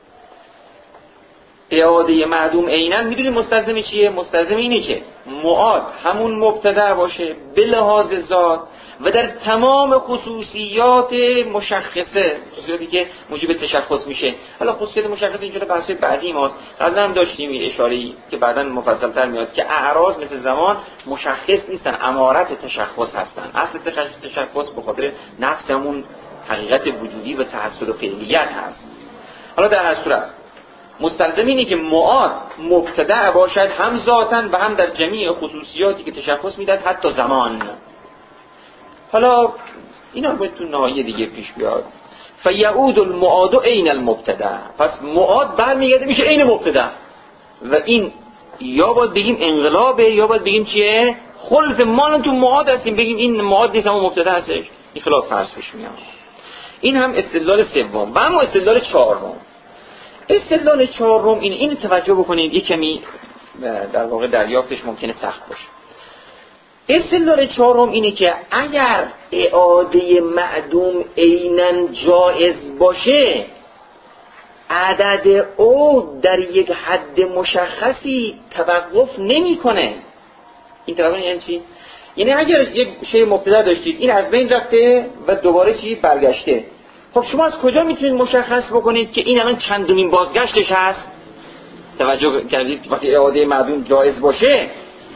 اعاده معدوم عیناً میدونی مستلزم چیه؟ مستلزم اینه که معاد همون مبتدا باشه به لحاظ ذات و در تمام خصوصیات مشخصه، خصوصیاتی که موجب تشخص میشه. حالا خصوصیات مشخصه اینجوری بحث بعدی ماست، قبلا هم داشتیم این اشاره‌ای که بعداً مفصل‌تر میاد که اعراض مثل زمان مشخص نیستن، امارت تشخص هستن. اصل تشخص به خاطر نفس همون حقیقت وجودی و تحصل و فعلیت هست. حالا در هر صورت مستلزم اینه که معاد مبتدا باشد هم ذاتاً و هم در جمیع خصوصیاتی که تشخص میداد حتی زمان. حالا اینا باید تو نهایه دیگه پیش بیاد. فیعود المعاد عین المبتدا، پس معاد برمیگرده میشه عین مبتدا و این یا باید بگیم انقلابه یا باید بگیم چیه؟ خلف. ما تو معاد هستیم بگیم این معاد نیست اما مبتدا هستش، این خلاف فرض پیش میاد. این هم استدلال سوم. و اما استدلال چهارم، استدلال چهارم این توجه بکنید، یک کمی در واقع دریافتش ممکنه سخت باشه. استدلال چهارم اینه که اگر اعاده معدوم عیناً جائز باشه، عدد او در یک حد مشخصی توقف نمیکنه. این توقف یعنی چی؟ یعنی اگر یک شی مبتدا داشتید این از بین رفته و دوباره چی برگشته، خب شما از کجا میتونید مشخص بکنید که این الان چندمین بازگشتش هست؟ توجه کردید وقتی اعاده معدوم جایز باشه،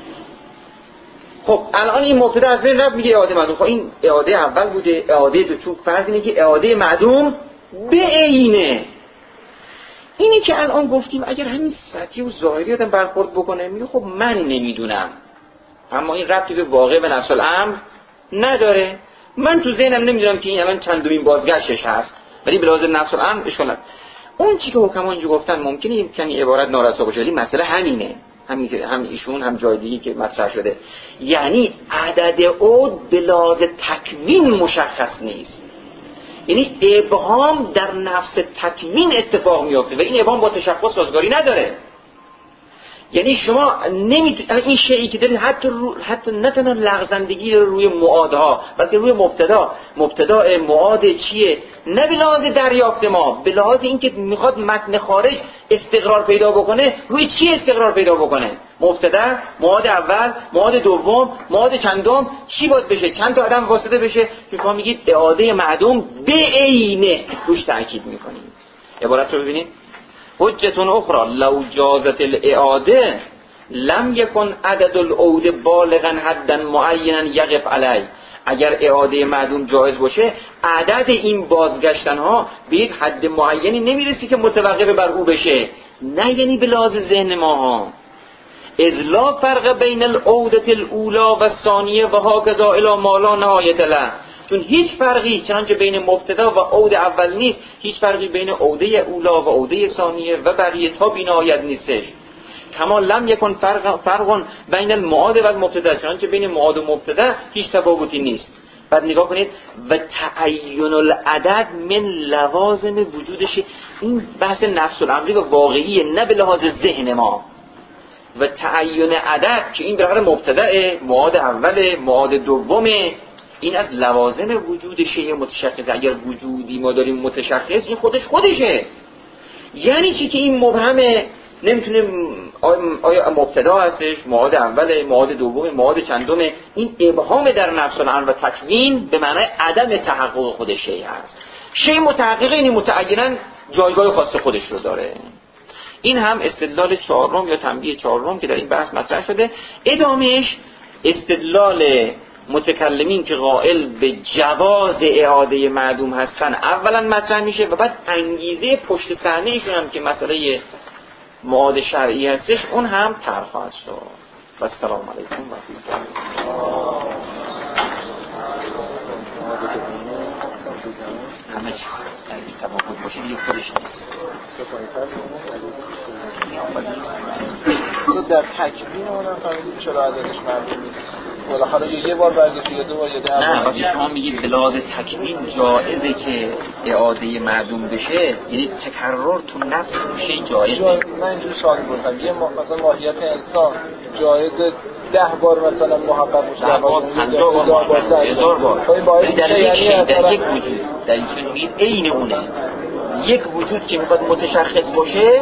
خب الان این مبتدا از بین رفت میگه اعاده معدوم، خب این اعاده اول بوده، اعاده دو، چون فرض اینه که اعاده معدوم به عینه. اینی که الان گفتیم اگر همین سطحی و ظاهری آدم برخورد بکنه میگه خب من نمیدونم، اما این ربطی به واقع و نفس الامر نداره، من تو ذهنم نمیدونم که این الان چندمین بازگشتش هست، ولی به لحاظ نفس الامر اشکال نداره. اون چی که حکما اینجا گفتن ممکنه این کمی عبارت نارسا باشه، ولی مسئله همینه، همین که هم ایشون هم جای دیگه که مطرح شده، یعنی عدد عود به لحاظ تکوین مشخص نیست. یعنی ابهام در نفس تکوین اتفاق میفته و این ابهام با تشخص سازگاری نداره. یعنی شما نمیتونید این شیئی که دارید حتی نه تنها لغزندگی روی معادها بلکه روی مبتدا معاد چیه، نه به لحاظ دریافت ما، به لحاظ اینکه میخواد متن خارج استقرار پیدا بکنه. روی چی استقرار پیدا بکنه؟ مبتدا، معاد اول، معاد دوم، معاد چندم، چی باید بشه؟ چند تا عدم واسطه بشه که شما میگید اعاده معدوم به عینه، روش تاکید میکنید. عبارت رو ببینید: حجتون اخرى لو جازت الاعاده لم یکن عدد العود بالغا حدا معینا یقف علی. اگر اعاده معدوم جایز باشه، عدد این بازگشتن ها به یک حد معینی نمیرسی که متوقف بر او بشه، نه یعنی به لحاظ ذهن ماها. اذ لا فرق بین العودة الاولى و الثانیه و هکذا الی ما لا نهایت له. چون هیچ فرقی چنانچه بین مبتدا و عود اول نیست، هیچ فرقی بین عوده اولا و عوده ثانیه و بقیه تا بی‌نهایت نیستش. کما لم یکن فرق بین المعاد و المبتدا، چنانچه بین معاد و مبتدا هیچ تفاوتی نیست. بعد نگاه کنید: و تعین العدد من لوازم وجودش. این بحث نفس الامری و واقعیه، نه به لحاظ ذهن ما. و تعین عدد که این برای مبتدأ، معاد اوله، معاد دومه، این از لوازم وجود شیء متشخص. اگر وجودی ما داریم متشخص، این خودشه. یعنی چی که این مبهمه، نمیتونه آیا مبتدا هستش، معاد اوله، معاد دومه، معاد چندمه. این ابهام در نفس الامر و تکوین به معنای عدم تحقق خود شیء هست. شیء متحقق یعنی متعیناً جایگاه خاص خودش رو داره. این هم استدلال چهارم یا تنبیه چهارم که در این بحث مطرح شده. ادامهش استدلال متکلمین که قائل به جواز اعاده معدوم هستن اولا مطرح میشه و بعد انگیزه پشت صحنه ایشون هم که مسئله معاد شرعی هستش اون هم طرح خواهد شد. و السلام علیکم و رحمت الله. همه چیز اگه تفاوت باشه دیگه خودش نیست. تو در تکوین اونم فهمیدید چرا عددش معلوم نیست. بالاخره یه بار برگشت یا دو بار یا 10 بار. نه، وقتی شما میگید به لحاظ تکوین جایزه که اعاده معدوم بشه، یعنی تکرار تو نفس میشه جایزه. من اینجوری سوال می‌پرسم، یه مثلا ماهیت انسان جایزه 10 بار مثلا محقق بشه، 10 بار، 50 بار، 1000 بار. در یک وجود، در این چون میگید عین اونه. یک وجود که میخواد متشخص باشه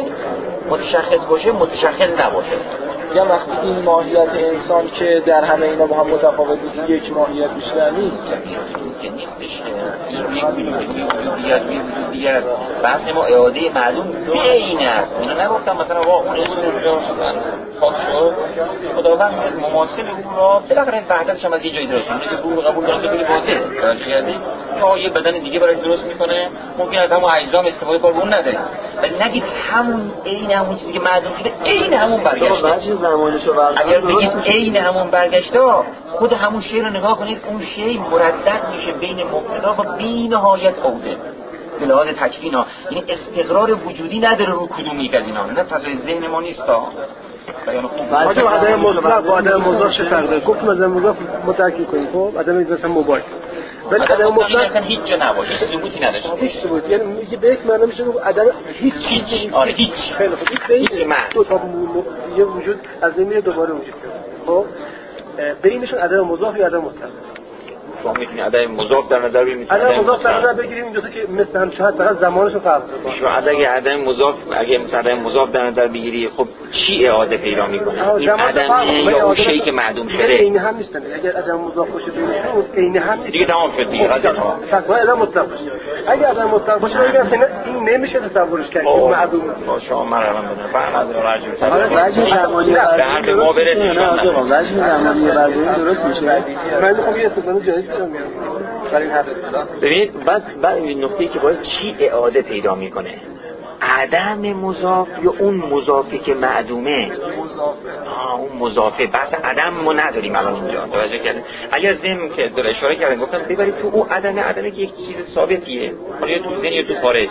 متشخص نباشه. یا وقتی این ماهیت انسان که در همه اینا با هم متفاوت نیست، یک ماهیت بیشتر نیست که نیستش. این یک وجود دیگه است. بحث ما اعاده معلوم بین است. اینا نگفتم مثلا اون اونجا پاک شد، خداوند مماثل اون را بالاخره وحدتش هم از یه جایی درست میکنه که بور قبول دارن که خیلی واضحه. یا یه بدن دیگه براش درست میکنه، ممکن از همون اجزام استفاده کنه اون نداره. ولی نگید همون عین همون چیزی که معدوم شده عین همون برگشته. اگر بگید عین همون برگشته، خود همون شی رو نگاه کنید، اون شی مردد میشه بین مبتدا و بی نهایت عوده. به لحاظ تکوین ها، یعنی استقرار وجودی نداره رو کدوم یک از اینا. نه فضای ذهن ما نیست تا آدم عدم مطلق با عدم مضاف چه فرقی داره؟ گفتم عدم مضاف متأکد کنید. خب عدم مثلا موبایل، ولی عدم مطلق اصلا هیچ جا نباشه، هیچ ثبوتی نداشته باشه. هیچ ثبوتی، یعنی میگه به یک معنی میشه عدم هیچ. آره هیچ. خیلی خوب. هیچ دو تا یه وجود از نمیره دوباره وجود کنه. خب بینشون عدم مضاف یا عدم مطلق. شما میتونید عدم مضاف در نظر بگیرید. عدم مضاف در نظر بگیریم اینجا که مثل هم شاید فقط زمانش رو فرق داره. شما عدم مضاف اگه مثلا عدم مضاف در نظر بگیری، خب چی اعاده پیدا میکنه؟ این عدم یا اون شیء که معدوم شده عین هم نیستن. اگر عدم مضاف باشه بینشون عین هم نیست. دیگه تمام شد دیگه. فقط عدم مطلق باشه. اگه عدم مطلق باشه این نمیشه تصورش کرد که معدوم با شما مرحبا بدونم. فقط وجه زمانی به حرف ما برسید. وجه زمانی برگزاری درست میشه. من میخوام یه استفاده جدید کنم برای حرف. ببینید بعد این نکته‌ای که باید چی اعاده پیدا میکنه، عدم مضاف یا اون مضافی که معدومه. اون مضافه بحث عدم ما نداریم الان اینجا. توجه کردین؟ اگر ذهن که در اشاره کردن گفتم ببرید تو اون عدم که یک چیز ثابتیه، حالا یا تو ذهن یا تو خارج،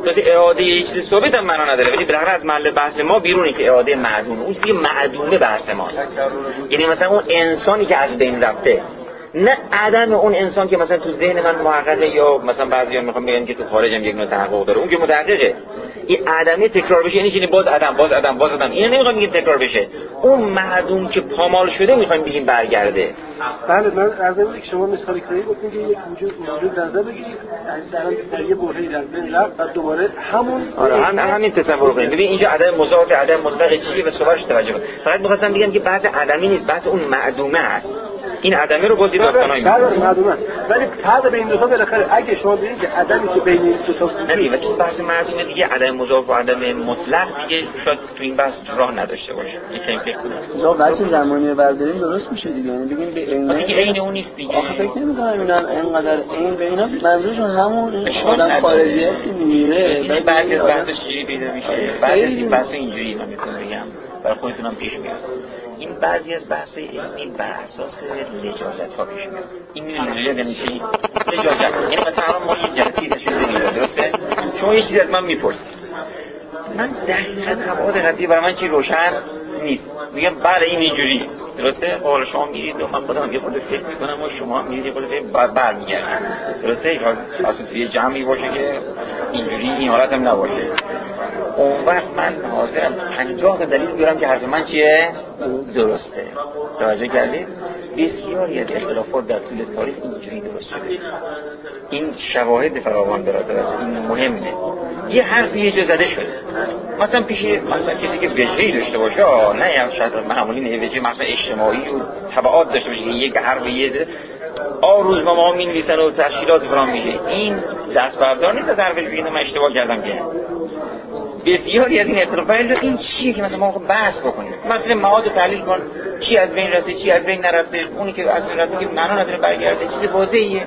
واسه اعاده یک چیز ثابت هم معنا نداره، ولی بالاخره از محل بحث ما بیرونه که اعاده معدومه، اون چیزی معدومه بحث ماست. یعنی مثلا اون انسانی که از بین رفته، نه عدم اون انسان که مثلا تو ذهن من محققه، یا مثلا بعضیا میخوام بگن که تو خارج هم یک نوع تحقق داره، اون که متحققه. این عدمی تکرار بشه یعنی چی؟ باز عدم اینو نمیخوام بگیم تکرار بشه. اون معدوم که پامال شده میخوایم بگیم برگرده. بله، من از این شما مثالی که گفتید که یک موجود در نظر بگیرید در یه برهه‌ای در بین رفت و دوباره همون همین تصور کنید. ببین اینجا عدم مضاف عدم مطلق چیه به صورتش توجه کنید. فقط می‌خواستم بگم که بعضی عدمی نیست، بحث اون معدومه است. این عدمه رو بازی داستانایی بله معدومه، ولی فرق بین دو تا بالاخره اگه شما ببینید که عدمی که بین این دو تا ولی بحث معدومه دیگه، عدم مضاف و عدم مطلق دیگه شاید تو این بحث راه نداشته باشه. یکم فکر کنید. یا بحث زمانی برداریم درست میشه دیگه، یعنی بگیم به عین اون نیست دیگه. آخه فکر نمی‌کنم اینا اینقدر این به اینا منظورشون همون آدم خارجی است که میره. ولی بعضی از بحثش چجوری پیدا میشه؟ بعضی از این بحث اینجوری من میتونم بگم برای خودتونم پیش میاد. این بعضی از بحث‌های علمی بر اساس لجاجت‌ها پیش میاد. این لجاجت یعنی چی؟ لجاجت یعنی مثلا ما یه جلسه‌ای داشتیم درسته؟ شما یه چیزی از من میپرسید، من دقیقاً ابعاد قضیه برای من چی روشن نیست، میگم بله این اینجوری درسته، حالا شما میرید و من خودم یه خورده فکر میکنم و شما میرید یه خورده برمیگردید درسته، اصلا توی جمعی باشه که اینجوری این حالت هم نباشه. اون وقت من حاضرم 50 دلیل بیارم که حرف من چیه درسته. توجه کردید؟ بسیاری از اختلافات در طول تاریخ اینجوری درست شده. این شواهد فراوان داره، این مهمه. یه حرفی یه جا زده شده، مثلا پیش مثلا کسی که وجهی داشته باشه، نه یا شاید معمولی نه وجه مثلا اجتماعی و تبعات داشته باشه، یک حرف یه روزنامه‌ها می‌نویسن و تشکیلات فلان میشه، این دست بردار نیست از حرفش بگید من اشتباه کردم. که بسیاری از این اختلافات این چیه که مثلا ما بحث بکنیم، مثلا مواد تحلیل کن، چی از بین رفته چی از بین نرفته، اونی که از بین رفته که معنا نداره برگرده، چیز واضحیه.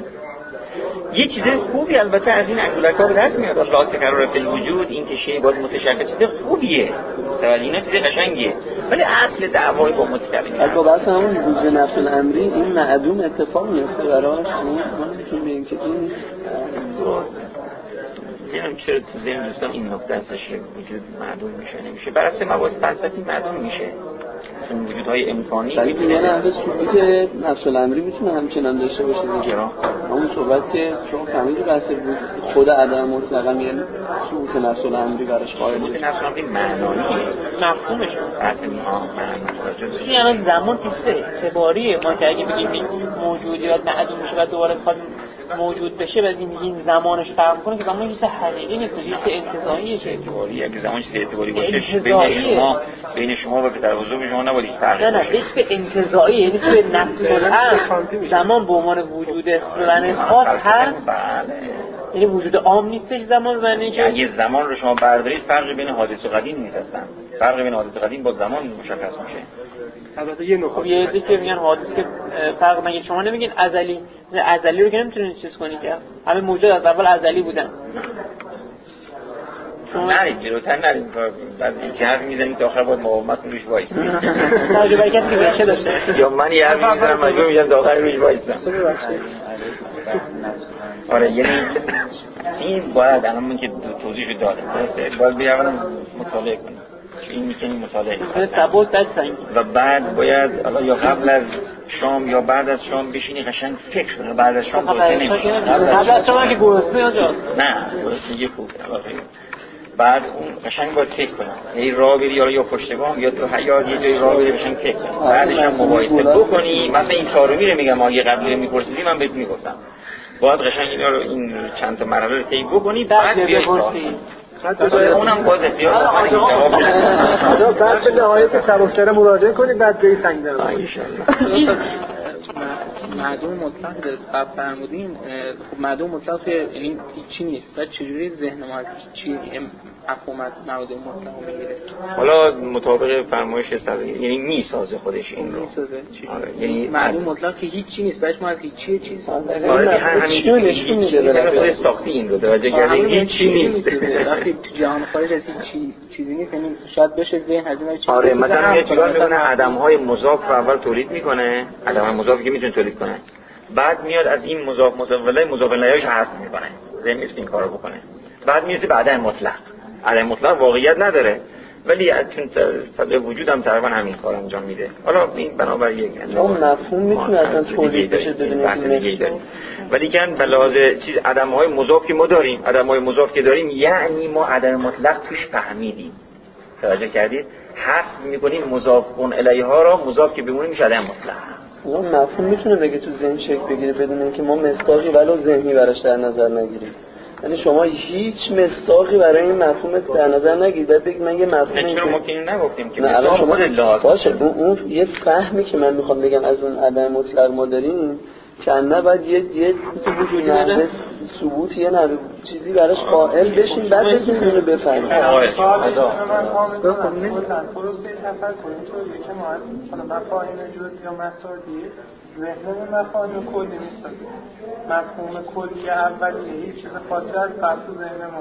یه چیز خوبی البته از این انگولک‌ها به دست میاد، لا تکرار فی الوجود، این که شی باز متشکل چیز خوبیه، مثلا اینا چیز قشنگیه، ولی اصل دعوای با متکلمین از بابت همون وجود نفس الامری این معدوم اتفاق میفته براش. ما نمیتونیم بگیم که این نمیدونم چرا تو ذهن دوستان این نکته هستش که وجود معدوم میشه نمیشه، بر اساس مباحث فلسفی معدوم میشه، چون وجودهای امکانی ولی دیگه نه به ثبوت نفس الامری میتونه همچنان داشته باشه دیگه. همون صحبت که شما فهمیدید بحث بود خود عدم مطلقا میگن ثبوت نفس الامری براش قائل ثبوت نفس الامری معناییه، مفهومش اصلا معنی یعنی زمان ایسته اعتباریه. ما که اگه بگیم موجودیت معدوم میشه و دوباره بخواد موجود بشه و این زمانش فرق کنه که زمان چیز حقیقی نیست، چیز انتزاعیه. چه اعتباریه؟ اگه زمان چیز اعتباری باشه بین شما و در حضور شما نباید فرقی باشه. نه به انتزاعیه، یعنی به نفس الامر زمان به عنوان وجود خودن خاص هست، یعنی وجود عام نیستش زمان. معنی که اگه زمان رو شما بردارید فرقی بین حادث و قدیم نیست اصلا. فرقی بین حادث و قدیم با زمان مشخص میشه. البته یه نکته یه چیزی که میگن حادث که فرق مگه شما نمیگین ازلی رو که نمیتونید چیز کنید که همه موجود از اول ازلی بودن. نرید جلوتر نرید، بعد این چه حرفی میزنید که آخر باید مقاومت روش وایسید. تجربه کسی که بچه داشته یا من یه حرفی میزنم مجبور میشم تا آخر روش وایسم. آره یعنی این باید الان من که توضیحش دادم درسته، باید بیاورم مطالعه کنیم، این میکنیم مطالعه ثبات دستنگ و بعد باید یا قبل از شام یا بعد از شام بشینی قشنگ فکر کنی. بعد از شام دوسته نمیشه، قبل از شام که گرسنه اونجا نه گرسنگی خوب بعد اون قشنگ باید فکر کنم، یه راه بری یا پشتگام یا تو حیاط یه جای راه بری قشنگ فکر کنی، بعدش هم مقایسه بکنی. مثلا این چهارمی رو میگم، یه قبلی رو میپرسیدی من بهت میگفتم، باید قشنگ اینا رو این چند تا مرحله رو طی بکنی بعد بیای سوال. اونم باید اختیار کنی جواب بدید. بعد به نهایت سبک‌تر مراجعه کنید، بعد به سنگ در ان شاءالله. معدوم مطلق در فرمودین، خب معدوم مطلق یعنی هیچی نیست. بعد چجوری ذهن ما از هیچی مفهوم معدوم مطلق میگیره؟ حالا مطابق فرمایش صدری یعنی میسازه خودش این رو. میسازه یعنی معدوم مطلق که هیچی نیست، بعدش ما از هیچی چیز آره همین نشون میده خود ساختی این رو توجه کردید هیچی نیست. وقتی تو جهان خارج از هیچ چیزی نیست، یعنی شاید بشه ذهن از این چیز. آره مثلا یه چیکار میکنه، عدم‌های مضاف رو اول تولید میکنه، عدم‌های مضافی که میتونه تولید کنه، بعد میاد از این مضاف الیه مضاف الیه‌اش حذف میکنه. ذهن نیست این کارو بکنه. بعد میرسی به عدم مطلق. عدم مطلق واقعیت نداره ولی چون فضای وجود هم تقریبا همین کار انجام میده. حالا این بنابراین یک مفهوم میتونه اصلا تولید بشه بدون ولی کن به لحاظ چیز عدم‌های مضاف که ما داریم، عدم‌های مضاف که داریم یعنی ما عدم مطلق توش فهمیدیم. توجه کردید؟ حذف می‌کنیم مضاف اون الیها را، مضاف که بمونه میشه عدم مطلق. اون مفهوم میتونه بگه تو ذهن شکل بگیره بدون اینکه ما مصداقی ولو ذهنی براش در نظر نگیریم. یعنی شما هیچ مصداقی برای این مفهوم در نظر نگیرید. بعد بگید من یه مفهومی چرا ما که نگفتیم که الان شما خود لازم باشه اون یه فهمی که من میخوام بگم از اون عدم مطلق ما داریم که نه بعد یه وجود نحوه ثبوت یه نحوه چیزی براش قائل بشیم بعد بگیم اینو بفهمیم. مفاهیم جزئی یا مساعدی ذهن مفاهیم کلی نیست. مفهوم کلی اولیه هیچ چیز خاصی از فرض ذهن ما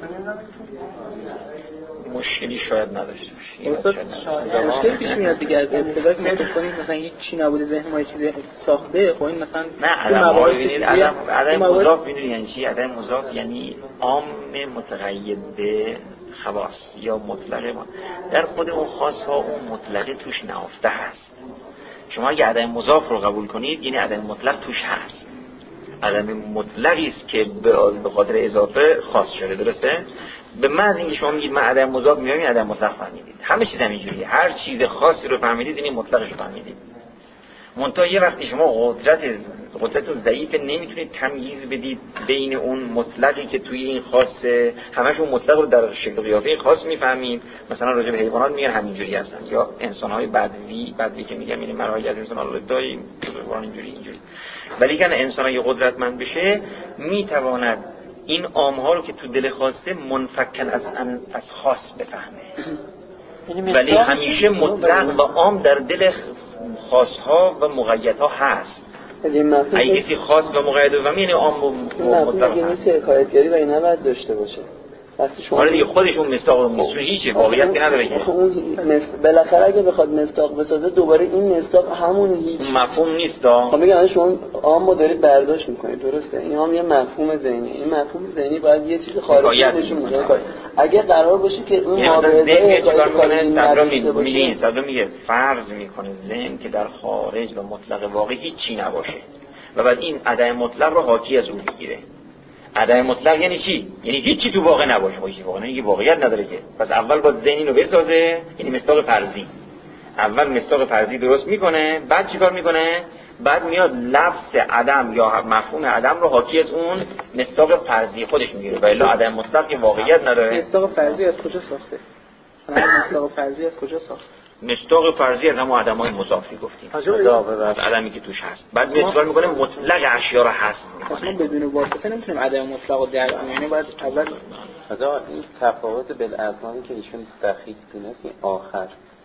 مشکلی شاید نداشته باشه. مشکلی پیش میاد دیگه از ابتدا که فکر کنید مثلا هیچ چی نبوده ذهن ما چیزی ساخته. خب این مثلا نه عدم مضاف ببینید یعنی چی؟ عدم مضاف یعنی عام متقید به خواص یا مطلق ما در خود اون خاص ها اون مطلقه توش نهفته هست. شما اگه عدم مضاف رو قبول کنید یعنی عدم مطلق توش هست. عدم مطلقی است که به خاطر اضافه خاص شده. درسته؟ به محض اینکه شما میگید من عدم مضاف میگم عدم مطلق فهمیدید. همه چیز همینجوریه. هر چیز خاصی رو فهمیدید یعنی مطلقش رو فهمیدید. منتها یه وقتی شما قدرت ضعیف نمیتونید تمییز بدید بین اون مطلقی که توی این خاصه، همشون مطلق رو در شکل قیافه خاص میفهمید. مثلا راجع به حیوانات میگن همینجوری هستن یا انسان‌های بدوی که میگم یعنی مراحل از انسان‌ها رو داریم اینجوری. ولی که انسان‌های قدرتمند بشه میتواند این عام‌ها رو که تو دل خاصه منفکن از خاص بفهمه. ولی همیشه مطلق و عام در دل خاص‌ها و مقیدها هست. اگه کسی خاص و مقید و یعنی عام و مطلق این نیست حکایتگری و اینا باید داشته باشه. وقتی شما دیگه خودشون مستاق رو میسونه هیچ واقعیت نداره که اون بالاخره اگه بخواد مستاق بسازه دوباره این مستاق همون هیچ مفهوم نیست. خب میگم شما عامو دارید برداشت میکنید. درسته؟ این هم یه مفهوم ذهنی. این مفهوم ذهنی باید یه چیز خارجی نشون بده. اگه قرار باشه که اون ماده چیکار کنه صدر میگه فرض میکنه ذهن که در خارج و مطلق واقع هیچ چی نباشه و بعد این عدم مطلق رو حاکی از اون بگیره. عدم مطلق یعنی چی؟ یعنی هیچی تو واقع نباشه. هیچ واقع یعنی واقعیت نداره که. پس اول باید ذهن اینو بسازه، یعنی مصداق فرضی. اول مصداق فرضی درست میکنه، بعد چیکار میکنه؟ بعد میاد لفظ عدم یا مفهوم عدم رو حاکی از اون مصداق فرضی خودش میگیره. ولی عدم مطلق که واقعیت نداره. مصداق فرضی از کجا ساخته؟ مصداق فرضی از کجا ساخته؟ مصداق فرضی از همون عدم‌های مضافی گفتیم. از عدمی که توش هست. بعد چیکار میکنه؟ مطلق اشیا رو هست میکنه. ما بدون واسطه نمیتونیم عدم مطلق رو درک کنیم. یعنی باید اول این تفاوت بالاسمانی که ایشون دقیق دونست این آخر.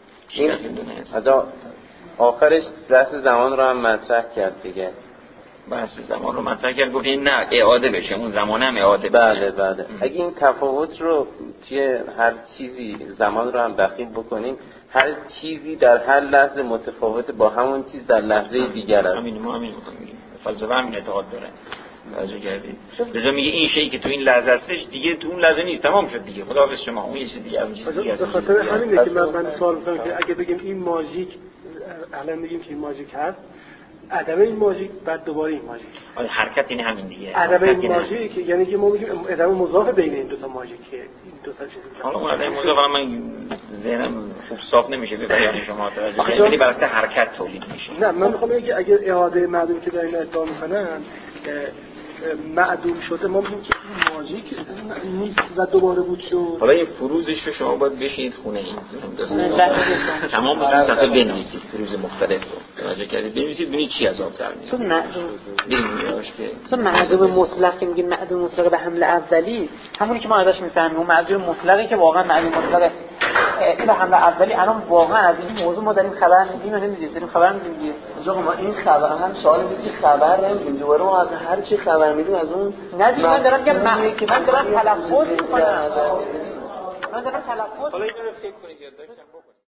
آخرش بحث زمان رو هم مطرح کرد دیگه. بحث زمان رو مطرح کرد گفت این نه اعاده بشه، اون زمان هم اعاده بشه. بله. اگه این تفاوت رو توی هر چیزی زمان رو هم دقیق بکنیم، هر چیزی در هر لحظه متفاوت با همون چیز در لحظه دیگر است. همین میگیم. فلسفه همین اعتقاد داره. توجه کردید؟ لذا میگه این شیء که تو این لحظه هستش دیگه تو اون لحظه نیست، تمام شد دیگه. خداحافظ شما. اون چیز دیگه اون چیز دیگه. به خاطر همینه که من سوال می‌کنم که اگه بگیم این ماژیک الان میگیم که این ماژیک هست، عدم این ماژیک بعد دوباره این ماژیک. حرکت این همین دیگه. عدم این ماژیک یعنی که ما میگیم عدم مضاف بین این دو تا ماژیکه. این دو تا چیز. حالا اون عدم مضاف من ذهنم خوب صاف نمیشه به بیان شما توجه. یعنی برای حرکت تولید میشه. نه من میخوام بگم که اگه اعاده معدوم که دارین ادعا میکنن معدوم شده ما میگیم که این ماژیک نیست و دوباره بود شد. حالا این فروزش رو شما باید بشینید خونه این تمام صفحه بنویسید فروز مختلف رو توجه کردید بنویسید ببینید چی از آب در میاد. چون معدوم مطلق که میگیم معدوم مطلق به حمل اولی همونی که ما ازش میفهمیم اون معدوم مطلقی که واقعا معدوم مطلق به حمل اولی الان واقعا از این موضوع ما داریم خبر میدیم یا نمیدیم؟ داریم خبر میدیم دیگه. آقا ما این خبر هم سوال نیست که خبر نمیدیم دوباره ما از هر چی خبر میدیم از اون ندید. من دارم که من دارم تلفظ میکنم. من دارم تلفظ. حالا اینو فکر کنید